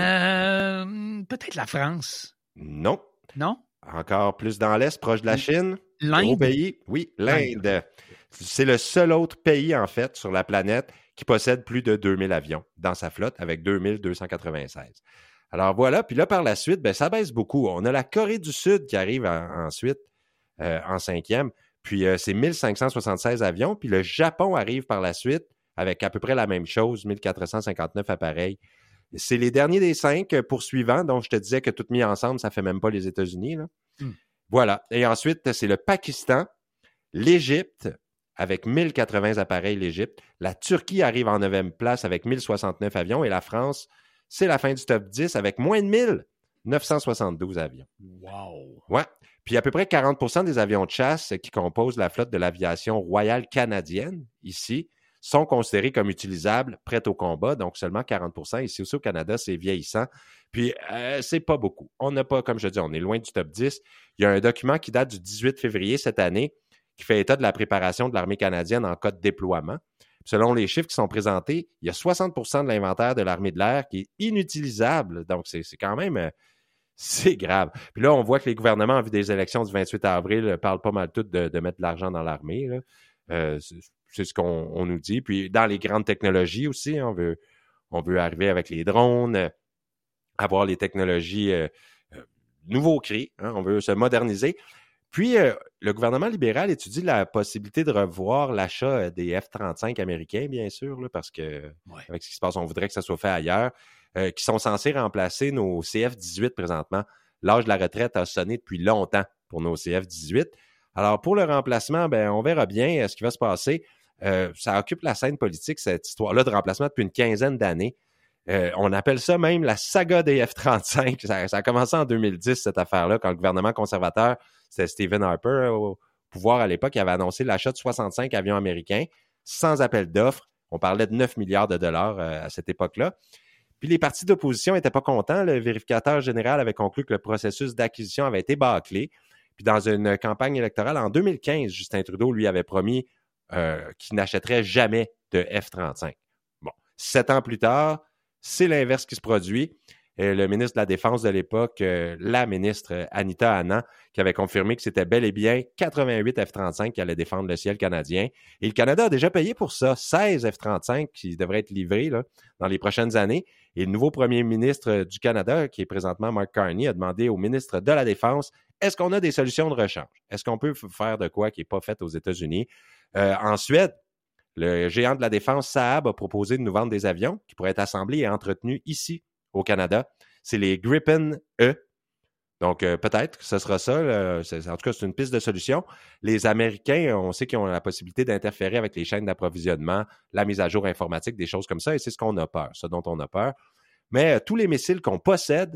Euh, peut-être la France. Non. Non? Encore plus dans l'Est, proche de la Chine. L'Inde? Gros pays. Oui, l'Inde. L'Inde. C'est le seul autre pays, en fait, sur la planète qui possède plus de deux mille avions dans sa flotte, avec deux mille deux cent quatre-vingt-seize. Alors voilà, puis là, par la suite, ben, ça baisse beaucoup. On a la Corée du Sud qui arrive en, ensuite euh, en cinquième, puis euh, c'est mille cinq cent soixante-seize avions, puis le Japon arrive par la suite avec à peu près la même chose, mille quatre cent cinquante-neuf appareils. C'est les derniers des cinq poursuivants, dont je te disais que tout mis ensemble, ça fait même pas les États-Unis. Là. Mm. Voilà. Et ensuite, c'est le Pakistan, l'Égypte, avec mille quatre-vingts appareils, l'Égypte. La Turquie arrive en neuvième place avec mille soixante-neuf avions. Et la France, c'est la fin du top dix avec moins de mille, neuf cent soixante-douze avions. Wow! Ouais. Puis à peu près quarante pour cent des avions de chasse qui composent la flotte de l'aviation royale canadienne, ici, sont considérés comme utilisables, prêts au combat. Donc seulement quarante pour cent. Ici aussi au Canada, c'est vieillissant. Puis euh, c'est pas beaucoup. On n'a pas, comme je dis, on est loin du top dix. Il y a un document qui date du dix-huit février cette année qui fait état de la préparation de l'armée canadienne en cas de déploiement. Selon les chiffres qui sont présentés, il y a soixante pour cent de l'inventaire de l'armée de l'air qui est inutilisable. Donc, c'est, c'est quand même... Euh, c'est grave. Puis là, on voit que les gouvernements, en vue des élections du vingt-huit avril, parlent pas mal tout de, de mettre de l'argent dans l'armée. Là. Euh, c'est, c'est ce qu'on on nous dit. Puis dans les grandes technologies aussi, on veut, on veut arriver avec les drones, euh, avoir les technologies euh, euh, nouveaux cris. Hein, on veut se moderniser. Puis, euh, le gouvernement libéral étudie la possibilité de revoir l'achat des F trente-cinq américains, bien sûr, là, parce que ouais. Avec ce qui se passe, on voudrait que ça soit fait ailleurs, euh, qui sont censés remplacer nos C F dix-huit présentement. L'âge de la retraite a sonné depuis longtemps pour nos C F dix-huit. Alors, pour le remplacement, ben, on verra bien ce qui va se passer. Euh, ça occupe la scène politique, cette histoire-là de remplacement, depuis une quinzaine d'années. Euh, on appelle ça même la saga des F trente-cinq. Ça, ça a commencé en deux mille dix, cette affaire-là, quand le gouvernement conservateur, c'était Stephen Harper au pouvoir à l'époque, il avait annoncé l'achat de soixante-cinq avions américains sans appel d'offres. On parlait de neuf milliards de dollars euh, à cette époque-là. Puis les partis d'opposition n'étaient pas contents. Le vérificateur général avait conclu que le processus d'acquisition avait été bâclé. Puis dans une campagne électorale en deux mille quinze, Justin Trudeau lui avait promis euh, qu'il n'achèterait jamais de F trente-cinq. Bon, sept ans plus tard, c'est l'inverse qui se produit. Et le ministre de la Défense de l'époque, euh, la ministre Anita Anand, qui avait confirmé que c'était bel et bien quatre-vingt-huit F trente-cinq qui allaient défendre le ciel canadien. Et le Canada a déjà payé pour ça, seize F trente-cinq qui devraient être livrés là, dans les prochaines années. Et le nouveau premier ministre du Canada, qui est présentement Mark Carney, a demandé au ministre de la Défense, est-ce qu'on a des solutions de rechange? Est-ce qu'on peut faire de quoi qui n'est pas fait aux États-Unis? Euh, en Suède, le géant de la défense Saab a proposé de nous vendre des avions qui pourraient être assemblés et entretenus ici au Canada. C'est les Gripen E. Donc, euh, peut-être que ce sera ça. Là. C'est, en tout cas, c'est une piste de solution. Les Américains, on sait qu'ils ont la possibilité d'interférer avec les chaînes d'approvisionnement, la mise à jour informatique, des choses comme ça, et c'est ce qu'on a peur, ce dont on a peur. Mais euh, tous les missiles qu'on possède,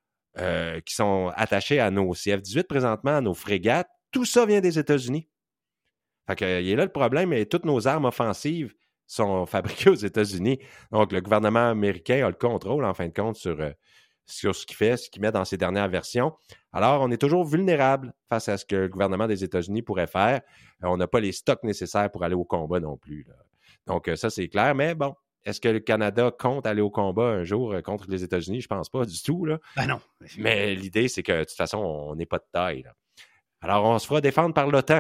euh, qui sont attachés à nos C F dix-huit présentement, à nos frégates, tout ça vient des États-Unis. Fait que, il est là le problème, et toutes nos armes offensives sont fabriquées aux États-Unis. Donc, le gouvernement américain a le contrôle, en fin de compte, sur, euh, sur ce qu'il fait, ce qu'il met dans ses dernières versions. Alors, on est toujours vulnérable face à ce que le gouvernement des États-Unis pourrait faire. Euh, on n'a pas les stocks nécessaires pour aller au combat non plus. Là. Donc, euh, ça, c'est clair. Mais bon, est-ce que le Canada compte aller au combat un jour euh, contre les États-Unis? Je pense pas du tout. Là. Ben non. Mais l'idée, c'est que, de toute façon, on n'est pas de taille. Là. Alors, on se fera défendre par l'OTAN.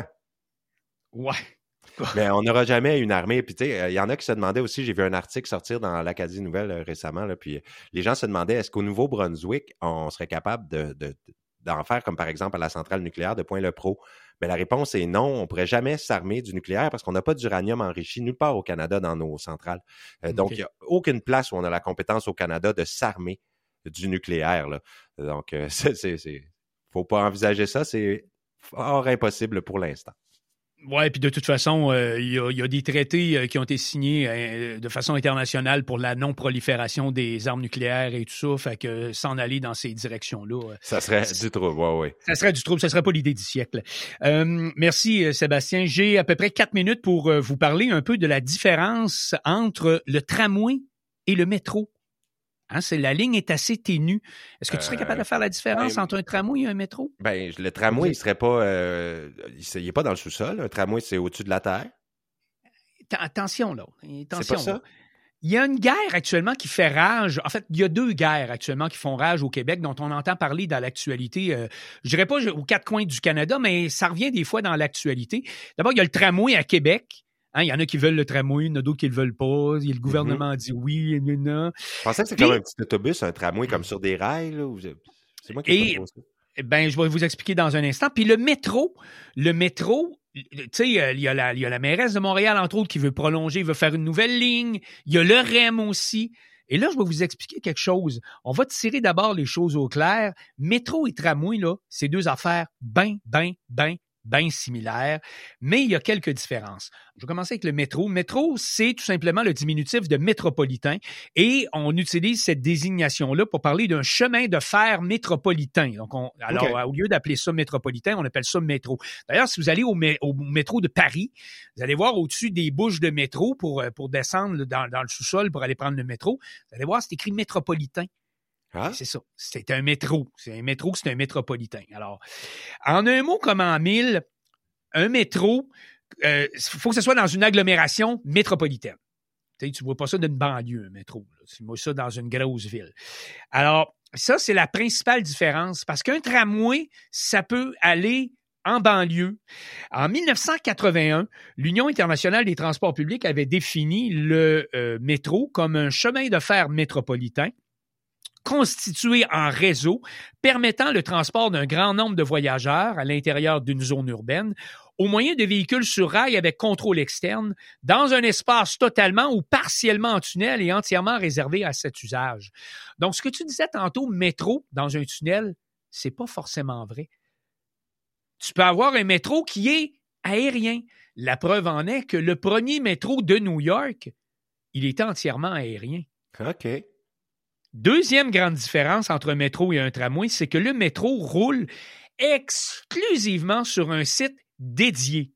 Ouais. Mais on n'aura jamais une armée. Puis, tu sais, il y en a qui se demandaient aussi, j'ai vu un article sortir dans l'Acadie Nouvelle euh, récemment, là, puis les gens se demandaient, est-ce qu'au Nouveau-Brunswick, on serait capable de, de, d'en faire, comme par exemple à la centrale nucléaire de Point-le-Pro? Ben, la réponse est non. On ne pourrait jamais s'armer du nucléaire parce qu'on n'a pas d'uranium enrichi nulle part au Canada dans nos centrales. Euh, donc, il okay. n'y a aucune place où on a la compétence au Canada de s'armer du nucléaire, là. Donc, euh, c'est, c'est, c'est, faut pas envisager ça. C'est fort impossible pour l'instant. Ouais, puis de toute façon, il euh, y, y a des traités euh, qui ont été signés euh, de façon internationale pour la non-prolifération des armes nucléaires et tout ça, fait que s'en aller dans ces directions-là... Euh, ça serait du trouble, ouais, ouais. Ça serait du trouble, ça serait pas l'idée du siècle. Euh, merci Sébastien. J'ai à peu près quatre minutes pour euh, vous parler un peu de la différence entre le tramway et le métro. Hein, c'est, la ligne est assez ténue. Est-ce que tu serais capable de faire la différence ben, entre un tramway et un métro? Ben, le tramway, il serait pas, euh, il n'est pas dans le sous-sol. Un tramway, c'est au-dessus de la terre. Attention, là. Attention, c'est pas ça? Là. Il y a une guerre actuellement qui fait rage. En fait, il y a deux guerres actuellement qui font rage au Québec dont on entend parler dans l'actualité. Euh, je dirais pas aux quatre coins du Canada, mais ça revient des fois dans l'actualité. D'abord, il y a le tramway à Québec. Hein, il y en a qui veulent le tramway, il y en a d'autres qui ne le veulent pas. Le gouvernement mm-hmm. dit oui, et non, non. Je pensais que c'est comme un petit autobus, un tramway comme sur des rails. Là, où... C'est moi qui ai pas ça. Ben, je vais vous expliquer dans un instant. Puis le métro, le métro, tu sais, il y a la, il y a la mairesse de Montréal, entre autres, qui veut prolonger, veut faire une nouvelle ligne. Il y a le R E M aussi. Et là, je vais vous expliquer quelque chose. On va tirer d'abord les choses au clair. Métro et tramway, là, c'est deux affaires ben, ben, ben, bien similaires, mais il y a quelques différences. Je vais commencer avec le métro. Métro, c'est tout simplement le diminutif de métropolitain et on utilise cette désignation-là pour parler d'un chemin de fer métropolitain. Donc, on, alors, okay. au lieu d'appeler ça métropolitain, on appelle ça métro. D'ailleurs, si vous allez au, mé- au métro de Paris, vous allez voir au-dessus des bouches de métro pour, pour descendre dans, dans le sous-sol pour aller prendre le métro, vous allez voir, c'est écrit métropolitain. Ah? C'est ça. C'est un métro. C'est un métro, c'est un métropolitain. Alors, en un mot comme en mille, un métro, il euh, faut que ce soit dans une agglomération métropolitaine. Tu ne vois pas ça d'une banlieue, un métro. Là. Tu vois ça dans une grosse ville. Alors, ça, c'est la principale différence parce qu'un tramway, ça peut aller en banlieue. En dix-neuf cent quatre-vingt-un, l'Union internationale des transports publics avait défini le euh, métro comme un chemin de fer métropolitain constitué en réseau permettant le transport d'un grand nombre de voyageurs à l'intérieur d'une zone urbaine au moyen de véhicules sur rail avec contrôle externe dans un espace totalement ou partiellement en tunnel et entièrement réservé à cet usage. Donc, ce que tu disais tantôt, métro dans un tunnel, c'est pas forcément vrai. Tu peux avoir un métro qui est aérien. La preuve en est que le premier métro de New York, il était entièrement aérien. OK. Deuxième grande différence entre un métro et un tramway, c'est que le métro roule exclusivement sur un site dédié.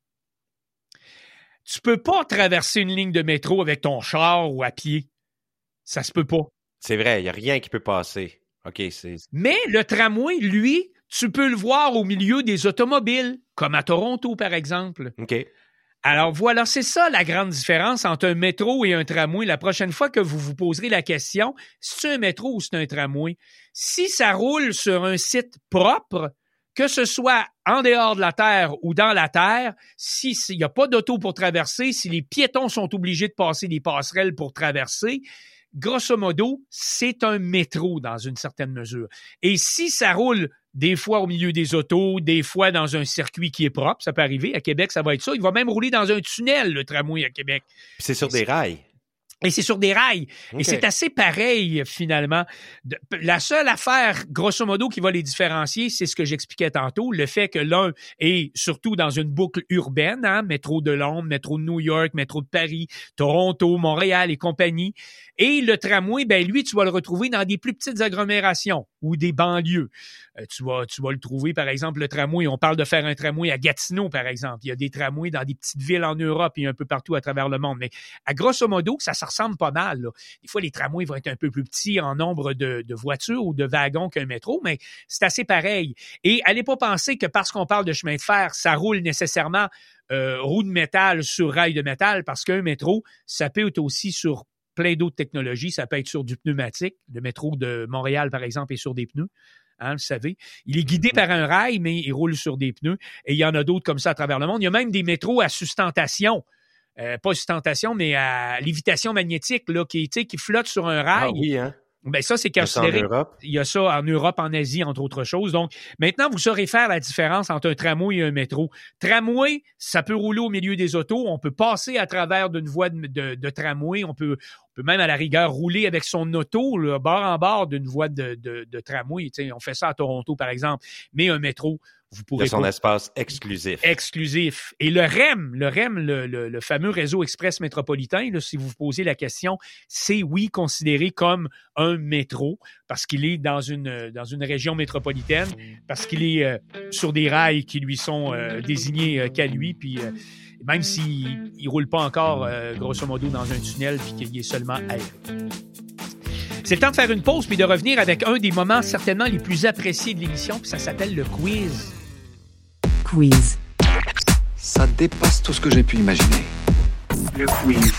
Tu ne peux pas traverser une ligne de métro avec ton char ou à pied. Ça se peut pas. C'est vrai, il n'y a rien qui peut passer. OK, c'est... Mais le tramway, lui, tu peux le voir au milieu des automobiles, comme à Toronto, par exemple. OK. Alors voilà, c'est ça la grande différence entre un métro et un tramway. La prochaine fois que vous vous poserez la question, c'est un métro ou c'est un tramway? Si ça roule sur un site propre, que ce soit en dehors de la terre ou dans la terre, s'il n'y a pas d'auto pour traverser, si les piétons sont obligés de passer des passerelles pour traverser, grosso modo, c'est un métro dans une certaine mesure. Et si ça roule des fois au milieu des autos, des fois dans un circuit qui est propre, ça peut arriver. À Québec, ça va être ça. Il va même rouler dans un tunnel, le tramway à Québec. Puis c'est sur des rails. Et c'est sur des rails. Okay. Et c'est assez pareil, finalement. La seule affaire, grosso modo, qui va les différencier, c'est ce que j'expliquais tantôt, le fait que l'un est surtout dans une boucle urbaine, hein, métro de Londres, métro de New York, métro de Paris, Toronto, Montréal et compagnie. Et le tramway, ben lui, tu vas le retrouver dans des plus petites agglomérations ou des banlieues. Euh, tu vas, tu vas le trouver, par exemple, le tramway. On parle de faire un tramway à Gatineau, par exemple. Il y a des tramways dans des petites villes en Europe et un peu partout à travers le monde. Mais à grosso modo, ça se ressemble pas mal, là. Des fois, les tramways vont être un peu plus petits en nombre de, de voitures ou de wagons qu'un métro, mais c'est assez pareil. Et allez pas penser que parce qu'on parle de chemin de fer, ça roule nécessairement euh, roue de métal sur rail de métal, parce qu'un métro, ça peut être aussi sur plein d'autres technologies. Ça peut être sur du pneumatique. Le métro de Montréal, par exemple, est sur des pneus. Hein, vous savez. Il est guidé par un rail, mais il roule sur des pneus. Et il y en a d'autres comme ça à travers le monde. Il y a même des métros à sustentation. Euh, pas sustentation, mais à lévitation magnétique, là, qui, qui flotte sur un rail. Ah oui, hein? Ben ça, c'est Il y a ça en considéré. Europe. Il y a ça en Europe, en Asie, entre autres choses. Donc, maintenant, vous saurez faire la différence entre un tramway et un métro. Tramway, ça peut rouler au milieu des autos. On peut passer à travers d'une voie de, de, de tramway. On peut, on peut même, à la rigueur, rouler avec son auto, là, bord en bord d'une voie de, de, de tramway. Tu sais, on fait ça à Toronto, par exemple. Mais un métro, vous pourrez De son pas. espace exclusif. Exclusif. Et le R E M, le R E M, le, le, le fameux réseau express métropolitain, là, si vous vous posez la question, c'est oui considéré comme un métro parce qu'il est dans une, dans une région métropolitaine, parce qu'il est euh, sur des rails qui lui sont euh, désignés euh, qu'à lui, puis euh, même s'il ne roule pas encore, euh, grosso modo, dans un tunnel, puis qu'il est seulement aéré. C'est le temps de faire une pause puis de revenir avec un des moments certainement les plus appréciés de l'émission, puis ça s'appelle le quiz. Quiz. Ça dépasse tout ce que j'ai pu imaginer. Le quiz.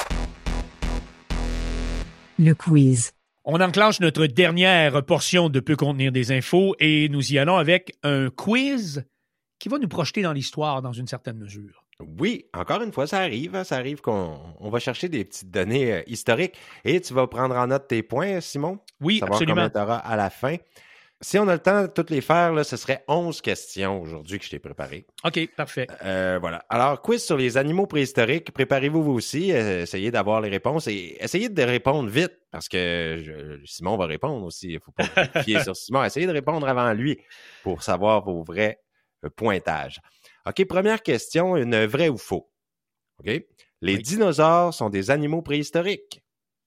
Le quiz. On enclenche notre dernière portion de Peut contenir des infos et nous y allons avec un quiz qui va nous projeter dans l'histoire dans une certaine mesure. Oui, encore une fois, ça arrive. Hein, ça arrive qu'on on va chercher des petites données euh, historiques et tu vas prendre en note tes points, Simon. Oui, savoir absolument. combien tu auras à la fin. Si on a le temps de toutes les faire, là, ce serait onze questions aujourd'hui que je t'ai préparées. OK, parfait. Euh, voilà. Alors, quiz sur les animaux préhistoriques. Préparez-vous vous aussi. Euh, essayez d'avoir les réponses et essayez de répondre vite parce que je, Simon va répondre aussi. Il ne faut pas vous fier sur Simon. Essayez de répondre avant lui pour savoir vos vrais euh, pointages. OK, première question, une vraie ou faux. OK? Les Oui. dinosaures sont des animaux préhistoriques.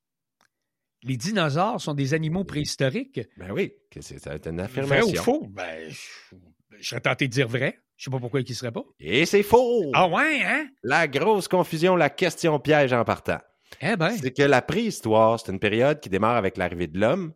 Les dinosaures sont des animaux préhistoriques. Ben oui, que c'est, c'est une Vrai affirmation. ou faux? Ben, je, je serais tenté de dire vrai. Je sais pas pourquoi il ne serait pas. Et c'est faux! Ah ouais, hein? La grosse confusion, la question piège en partant. Eh ben. C'est que la préhistoire, c'est une période qui démarre avec l'arrivée de l'homme,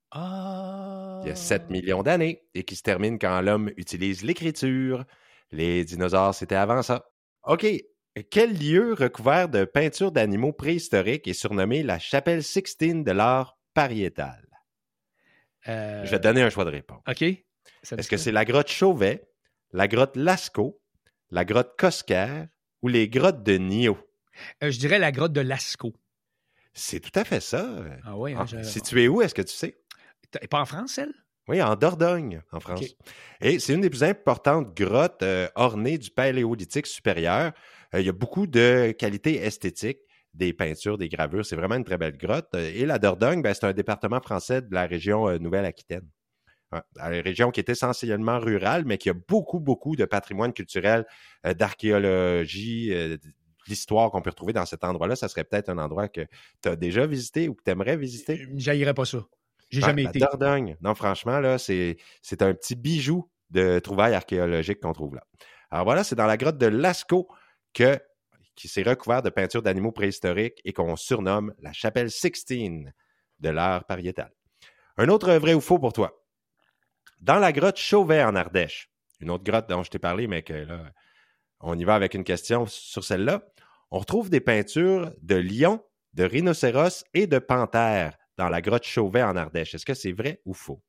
Ah. il y a sept millions d'années, et qui se termine quand l'homme utilise l'écriture. Les dinosaures, c'était avant ça. OK. Quel lieu recouvert de peintures d'animaux préhistoriques est surnommé la chapelle Sixtine de l'art pariétal? Euh... Je vais te donner un choix de réponse. OK. Ça Est-ce que c'est la grotte Chauvet, la grotte Lascaux, la grotte Cosquer ou les grottes de Nio? Euh, je dirais la grotte de Lascaux. C'est tout à fait ça. Ah oui, hein, Ah, je... située où, est-ce que tu sais? T'es pas en France, elle? Oui, en Dordogne, en France. Okay. Et c'est une des plus importantes grottes euh, ornées du Paléolithique supérieur. Euh, il y a beaucoup de qualités esthétiques, des peintures, des gravures. C'est vraiment une très belle grotte. Et la Dordogne, ben, c'est un département français de la région euh, Nouvelle-Aquitaine. Ouais, une région qui est essentiellement rurale, mais qui a beaucoup, beaucoup de patrimoine culturel, euh, d'archéologie, euh, l'histoire qu'on peut retrouver dans cet endroit-là. Ça serait peut-être un endroit que tu as déjà visité ou que tu aimerais visiter? J'haïrais pas ça. J'ai Ben, jamais la été. Dordogne. Non, franchement, là, c'est, c'est un petit bijou de trouvailles archéologiques qu'on trouve là. Alors voilà, c'est dans la grotte de Lascaux que, qui s'est recouvert de peintures d'animaux préhistoriques et qu'on surnomme la chapelle Sixtine de l'art pariétal. Un autre vrai ou faux pour toi. Dans la grotte Chauvet en Ardèche, une autre grotte dont je t'ai parlé, mais que là, on y va avec une question sur celle-là, on retrouve des peintures de lions, de rhinocéros et de panthères dans la grotte Chauvet en Ardèche. Est-ce que c'est vrai ou faux?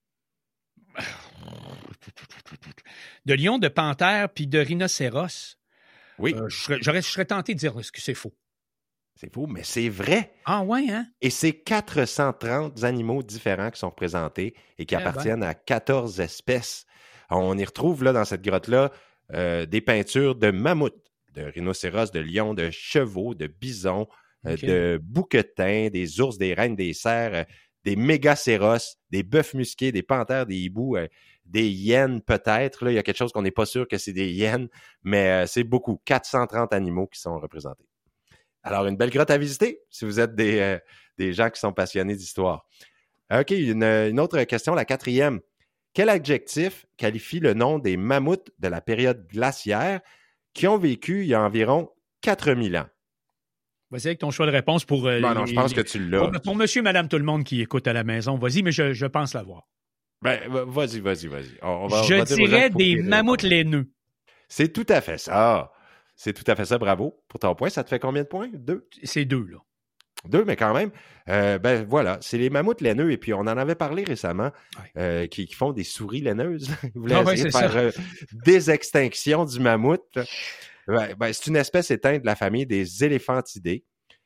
De lion, de panthère, puis de rhinocéros. Oui. Euh, je, serais, j'aurais, je serais tenté de dire est-ce que c'est faux. C'est faux, mais c'est vrai. Ah ouais, hein? Et c'est quatre cent trente animaux différents qui sont représentés et qui Eh appartiennent ben. à quatorze espèces. On y retrouve là dans cette grotte-là euh, des peintures de mammouths, de rhinocéros, de lions, de chevaux, de bisons, okay. de bouquetins, des ours, des rennes, des cerfs, des mégacéros, des bœufs musqués, des panthères, des hiboux, euh, des hyènes peut-être. Là, il y a quelque chose qu'on n'est pas sûr que c'est des hyènes, mais euh, c'est beaucoup. quatre cent trente animaux qui sont représentés. Alors, une belle grotte à visiter si vous êtes des, euh, des gens qui sont passionnés d'histoire. OK, une, une autre question, la quatrième. Quel adjectif qualifie le nom des mammouths de la période glaciaire qui ont vécu il y a environ quatre mille ans? Vas-y avec ton choix de réponse pour... Euh, non, les, non, je pense les, que tu l'as. Pour, pour monsieur, madame, tout le monde qui écoute à la maison, vas-y, mais je, je pense l'avoir. Ben, vas-y, vas-y, vas-y. On va, je on va dirais des mammouths laineux. C'est tout à fait ça. C'est tout à fait ça, bravo. Pour ton point, ça te fait combien de points? Deux? C'est deux, là. Deux, mais quand même. Euh, ben voilà, c'est les mammouths laineux. Et puis, on en avait parlé récemment, ouais. euh, qui, qui font des souris laineuses. Ils voulaient ah ouais, essayer de faire euh, des extinctions du mammouth. Ben, ben, c'est une espèce éteinte de la famille des éléphantidés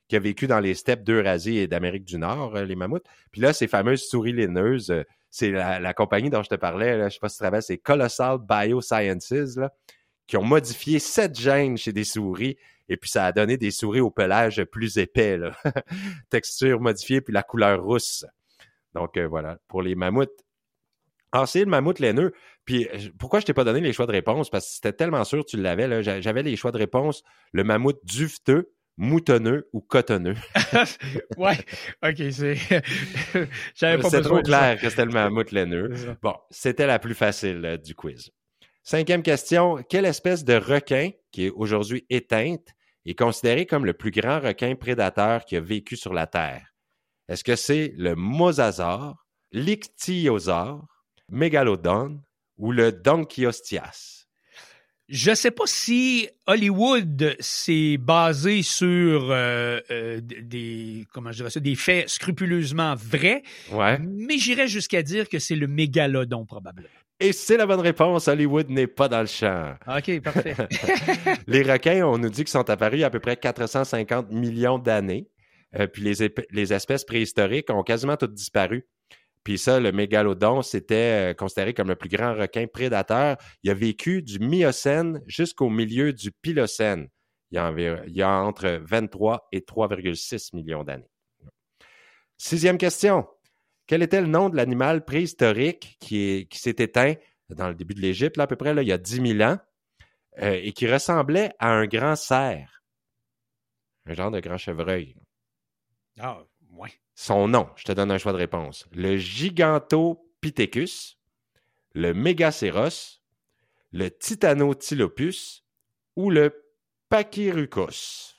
qui a vécu dans les steppes d'Eurasie et d'Amérique du Nord, euh, les mammouths. Puis là, ces fameuses souris laineuses, euh, c'est la, la compagnie dont je te parlais, là, je sais pas si tu te rappelles, c'est Colossal Biosciences, là, qui ont modifié sept gènes chez des souris, et puis ça a donné des souris au pelage plus épais, là. Texture modifiée, puis la couleur rousse. Donc euh, voilà, pour les mammouths. Alors, c'est le mammouth laineux. Puis pourquoi je t'ai pas donné les choix de réponse? Parce que c'était tellement sûr que tu l'avais, là. J'avais les choix de réponse, le mammouth duveteux, moutonneux ou cotonneux. Ouais, OK, c'est... J'avais pas C'est besoin trop de ça. clair que c'était le mammouth laineux. Bon, c'était la plus facile euh, du quiz. Cinquième question. Quelle espèce de requin, qui est aujourd'hui éteinte, est considérée comme le plus grand requin prédateur qui a vécu sur la Terre? Est-ce que c'est le mosasaure, l'ichthyosaure, mégalodon ou le Donkiostias? Je sais pas si Hollywood s'est basé sur euh, euh, des comment je dirais ça, des faits scrupuleusement vrais, Ouais. mais j'irais jusqu'à dire que c'est le mégalodon probablement. Et c'est la bonne réponse. Hollywood n'est pas dans le champ. OK, parfait. Les requins, on nous dit qu'ils sont apparus il y a à peu près quatre cent cinquante millions d'années. Euh, puis les, ép- les espèces préhistoriques ont quasiment toutes disparu. Puis ça, le mégalodon, c'était euh, considéré comme le plus grand requin prédateur. Il a vécu du Miocène jusqu'au milieu du Pilocène. Il y a, environ, il y a entre vingt-trois et trois virgule six millions d'années. Sixième question. Quel était le nom de l'animal préhistorique qui, est, qui s'est éteint dans le début de l'Égypte, là, à peu près, là, il y a dix mille ans, euh, et qui ressemblait à un grand cerf? Un genre de grand chevreuil. Ah, ouais. Son nom, je te donne un choix de réponse. Le Gigantopithecus, le Mégacéros, le Titanotilopus ou le Pachyrhicus?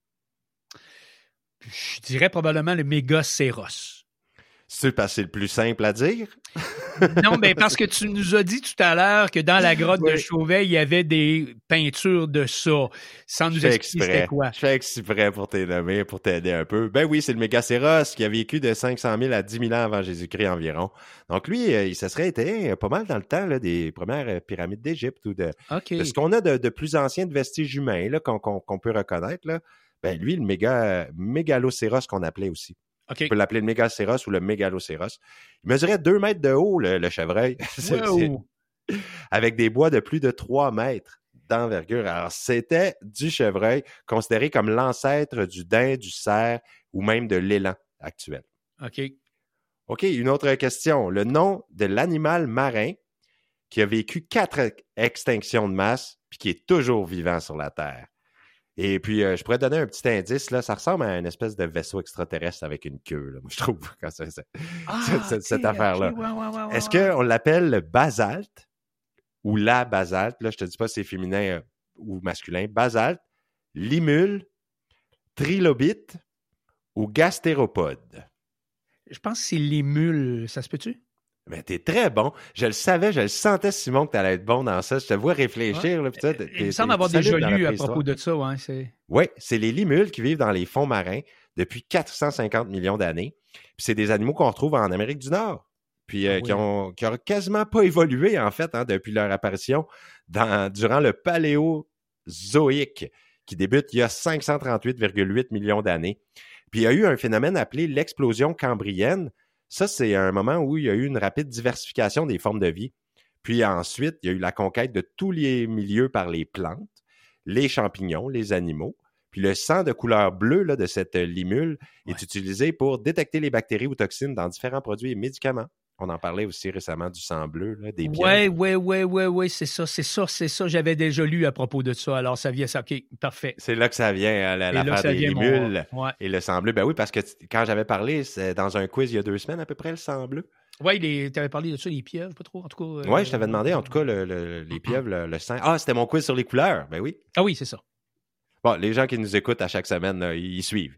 Je dirais probablement le mégacéros. C'est parce que c'est le plus simple à dire? Non, mais parce que tu nous as dit tout à l'heure que dans la grotte Oui. de Chauvet, il y avait des peintures de ça, sans nous Je fais expliquer exprès. c'était quoi. Je fais exprès pour t'aider, pour t'aider un peu. Ben oui, c'est le Mégacéros qui a vécu de cinq cent mille à dix mille ans avant Jésus-Christ environ. Donc lui, euh, il se serait été pas mal dans le temps là, des premières euh, pyramides d'Égypte ou de, OK. de ce qu'on a de, de plus ancien de vestiges humains là, qu'on, qu'on, qu'on peut reconnaître. Là. Ben lui, le méga, mégalocéros qu'on appelait aussi. OK. On peut l'appeler le mégacéros ou le mégalocéros. Il mesurait deux mètres de haut, le, le chevreuil. C'est- Wow. c'est- avec des bois de plus de trois mètres d'envergure. Alors, c'était du chevreuil, considéré comme l'ancêtre du daim, du cerf ou même de l'élan actuel. OK. OK, une autre question. Le nom de l'animal marin qui a vécu quatre extinctions de masse puis qui est toujours vivant sur la Terre. Et puis, euh, je pourrais donner un petit indice, là, ça ressemble à une espèce de vaisseau extraterrestre avec une queue, là, moi, je trouve, quand ça, ça- Ah, cette- OK, cette affaire-là. OK, ouais, ouais, ouais, ouais, Est-ce ouais. qu'on l'appelle le basalte ou la basalte? Là, je te dis pas si c'est féminin euh, ou masculin. Basalte, limule, trilobite ou gastéropode? Je pense que c'est les mules, ça se peut-tu? Ben, t'es très bon. Je le savais, je le sentais, Simon, que t'allais être bon dans ça. Je te vois réfléchir. Là, pis ça, t'es- Il me t'es- semble t'es avoir solide déjà dans la lu à préhistoire. propos de ça, ouais, c'est... Oui, c'est les limules qui vivent dans les fonds marins depuis quatre cent cinquante millions d'années. Puis c'est des animaux qu'on retrouve en Amérique du Nord. Puis euh, Ah oui. qui ont qui ont quasiment pas évolué, en fait, hein, depuis leur apparition dans, durant le Paléozoïque, qui débute il y a cinq cent trente-huit virgule huit millions d'années. Puis il y a eu un phénomène appelé l'explosion cambrienne. Ça, c'est un moment où il y a eu une rapide diversification des formes de vie. Puis ensuite, il y a eu la conquête de tous les milieux par les plantes, les champignons, les animaux. Puis le sang de couleur bleue là, de cette limule Ouais. est utilisé pour détecter les bactéries ou toxines dans différents produits et médicaments. On en parlait aussi récemment du sang bleu, là, des pièges. Ouais, ouais, ouais, ouais, ouais, c'est ça, c'est ça, c'est ça. J'avais déjà lu à propos de ça. Alors, ça vient, ça, OK, parfait. C'est là que ça vient, hein, la- Et là que l'affaire ça des vient, mon- limules Ouais. et le sang bleu. Ben oui, parce que t- quand j'avais parlé, c'est dans un quiz il y a deux semaines à peu près, le sang bleu. Ouais, tu avais parlé de ça, les pieuvres, pas trop, en tout cas. euh, Oui, je t'avais demandé, en tout cas, le, le- les pieuvres, le, le sang. Ah, c'était mon quiz sur les couleurs. Ben oui. Ah oui, c'est ça. Bon, les gens qui nous écoutent à chaque semaine, là, ils, ils suivent.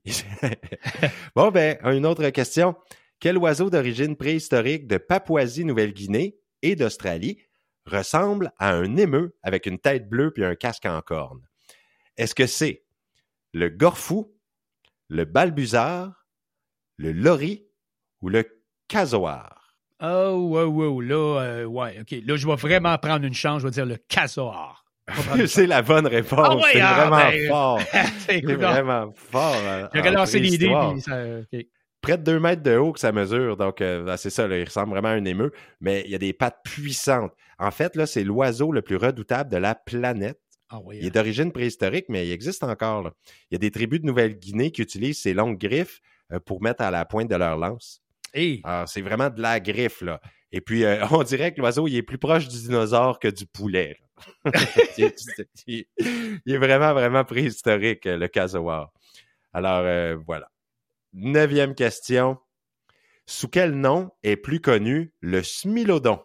Bon, ben, une autre question. Quel oiseau d'origine préhistorique de Papouasie-Nouvelle-Guinée et d'Australie ressemble à un émeu avec une tête bleue puis un casque en corne? Est-ce que c'est le gorfou, le balbuzard, le lori ou le casoar? Oh, wow, wow, là, euh, ouais, OK. Là, je vais vraiment prendre une chance, je vais dire le casoar. C'est la bonne réponse. Ah ouais, c'est ah, vraiment ben, fort. C'est C'est vraiment fort. en- J'ai en relancé les dés. préhistoire. Puis ça, OK. Près de deux mètres de haut que ça mesure. Donc, euh, ben, c'est ça, là, il ressemble vraiment à un émeu, mais il y a des pattes puissantes. En fait, là, c'est l'oiseau le plus redoutable de la planète. Ah oui. Il est d'origine préhistorique, mais il existe encore. Là. Il y a des tribus de Nouvelle-Guinée qui utilisent ces longues griffes euh, pour mettre à la pointe de leur lance. Hey. Alors, c'est vraiment de la griffe, là. Et puis, euh, on dirait que l'oiseau, il est plus proche du dinosaure que du poulet. là. il, est, il- il est vraiment, vraiment préhistorique, le casoar. Alors, euh, voilà. Neuvième question. Sous quel nom est plus connu le smilodon?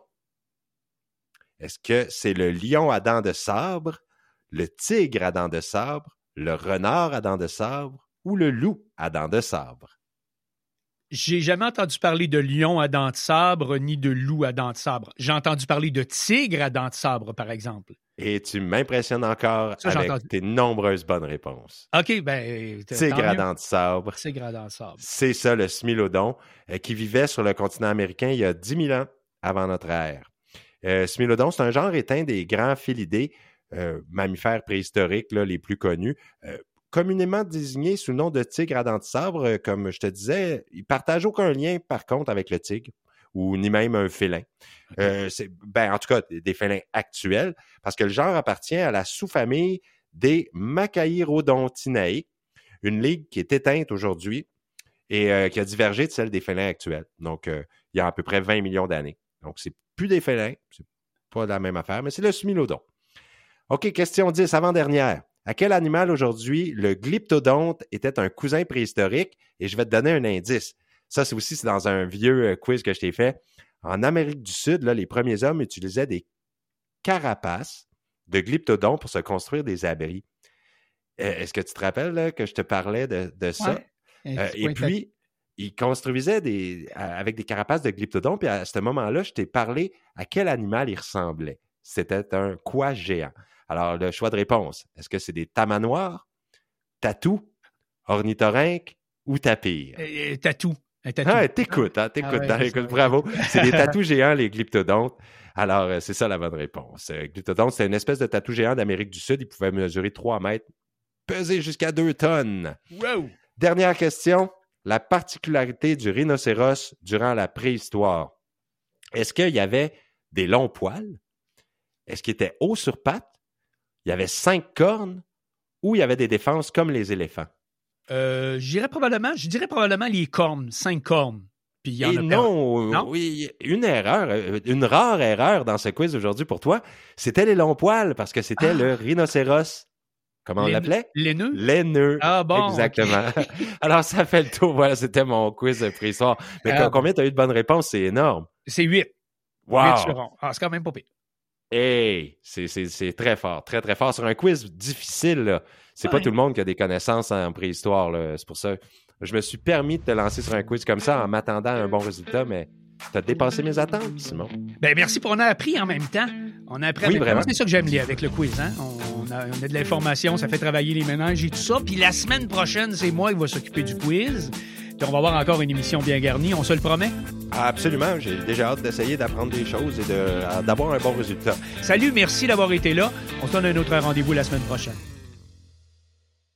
Est-ce que c'est le lion à dents de sabre, le tigre à dents de sabre, le renard à dents de sabre ou le loup à dents de sabre? J'ai jamais entendu parler de lion à dents de sabre ni de loup à dents de sabre. J'ai entendu parler de tigre à dents de sabre, par exemple. Et tu m'impressionnes encore Ça, j'ai avec entendu. tes nombreuses bonnes réponses. OK, ben... t- Tigre tant à mieux. dents de sabre, Tigre à dents de sabre. c'est ça le smilodon, euh, qui vivait sur le continent américain il y a dix mille ans avant notre ère. Euh, smilodon, c'est un genre éteint des grands félidés, euh, mammifères préhistoriques là, les plus connus, euh, communément désignés sous le nom de tigre à dents de sabre. Euh, comme je te disais, ils partagent aucun lien, par contre, avec le tigre, ou ni même un félin. Euh, c'est, ben, en tout cas, des, des félins actuels, parce que le genre appartient à la sous-famille des Macaerodontidae, une ligue qui est éteinte aujourd'hui et euh, qui a divergé de celle des félins actuels. Donc, euh, il y a à peu près vingt millions d'années. Donc, c'est plus des félins, c'est pas la même affaire, mais c'est le smilodon. OK, question dix, avant-dernière. À quel animal aujourd'hui le glyptodonte était un cousin préhistorique? Et je vais te donner un indice. Ça, c'est aussi c'est dans un vieux euh, quiz que je t'ai fait. En Amérique du Sud, là, les premiers hommes utilisaient des carapaces de glyptodontes pour se construire des abris. Euh, est-ce que tu te rappelles là, que je te parlais de, de ça? Ouais. Un Euh, petit et point puis, ils construisaient des, avec des carapaces de glyptodontes. Puis à ce moment-là, je t'ai parlé à quel animal il ressemblait. C'était un quoi géant. Alors, le choix de réponse, est-ce que c'est des tamanoirs, tatous, ornithorynques ou tapirs? Euh, euh, tatou. Un tatou. Ah, t'écoutes, hein, t'écoutes. Ah ouais, dans- c'est écoute, ça. bravo. C'est des tatous géants, les glyptodontes. Alors, euh, c'est ça la bonne réponse. Euh, glyptodonte, c'est une espèce de tatou géant d'Amérique du Sud. Il pouvait mesurer trois mètres, peser jusqu'à deux tonnes. Wow! Dernière question. La particularité du rhinocéros durant la préhistoire. Est-ce qu'il y avait des longs poils? Est-ce qu'il était haut sur pattes? Il y avait cinq cornes? Ou il y avait des défenses comme les éléphants? Euh, je dirais probablement, je dirais probablement les cornes, cinq cornes. Puis il y en Et a non, Non? oui, une erreur, euh, une rare erreur dans ce quiz aujourd'hui pour toi, c'était les longs poils parce que c'était Ah. le rhinocéros. Comment on Les- l'appelait? Les nœuds? Laineux. Ah bon, Exactement. Alors, ça fait le tour. Voilà, c'était mon quiz de préhistoire. Mais Ah, co- combien tu as eu de bonnes réponses? C'est énorme. C'est huit. Wow! Huit sur onze. Ah, c'est quand même pas pire. Hey! C'est, c'est, c'est très fort, très, très fort. Sur un quiz difficile, là. C'est pas Ouais. tout le monde qui a des connaissances en préhistoire, là. C'est pour ça. Je me suis permis de te lancer sur un quiz comme ça en m'attendant à un bon résultat, mais t'as dépassé mes attentes, Simon. Ben merci pour on a appris en même temps. On a appris Oui, avec- vraiment. C'est ça que j'aime lire avec le quiz, hein. On a, on a de l'information, ça fait travailler les ménages et tout ça. Puis la semaine prochaine, c'est moi qui va s'occuper du quiz. Puis on va avoir encore une émission bien garnie, on se le promet. Absolument. J'ai déjà hâte d'essayer d'apprendre des choses et de, d'avoir un bon résultat. Salut, merci d'avoir été là. On se donne un autre rendez-vous la semaine prochaine.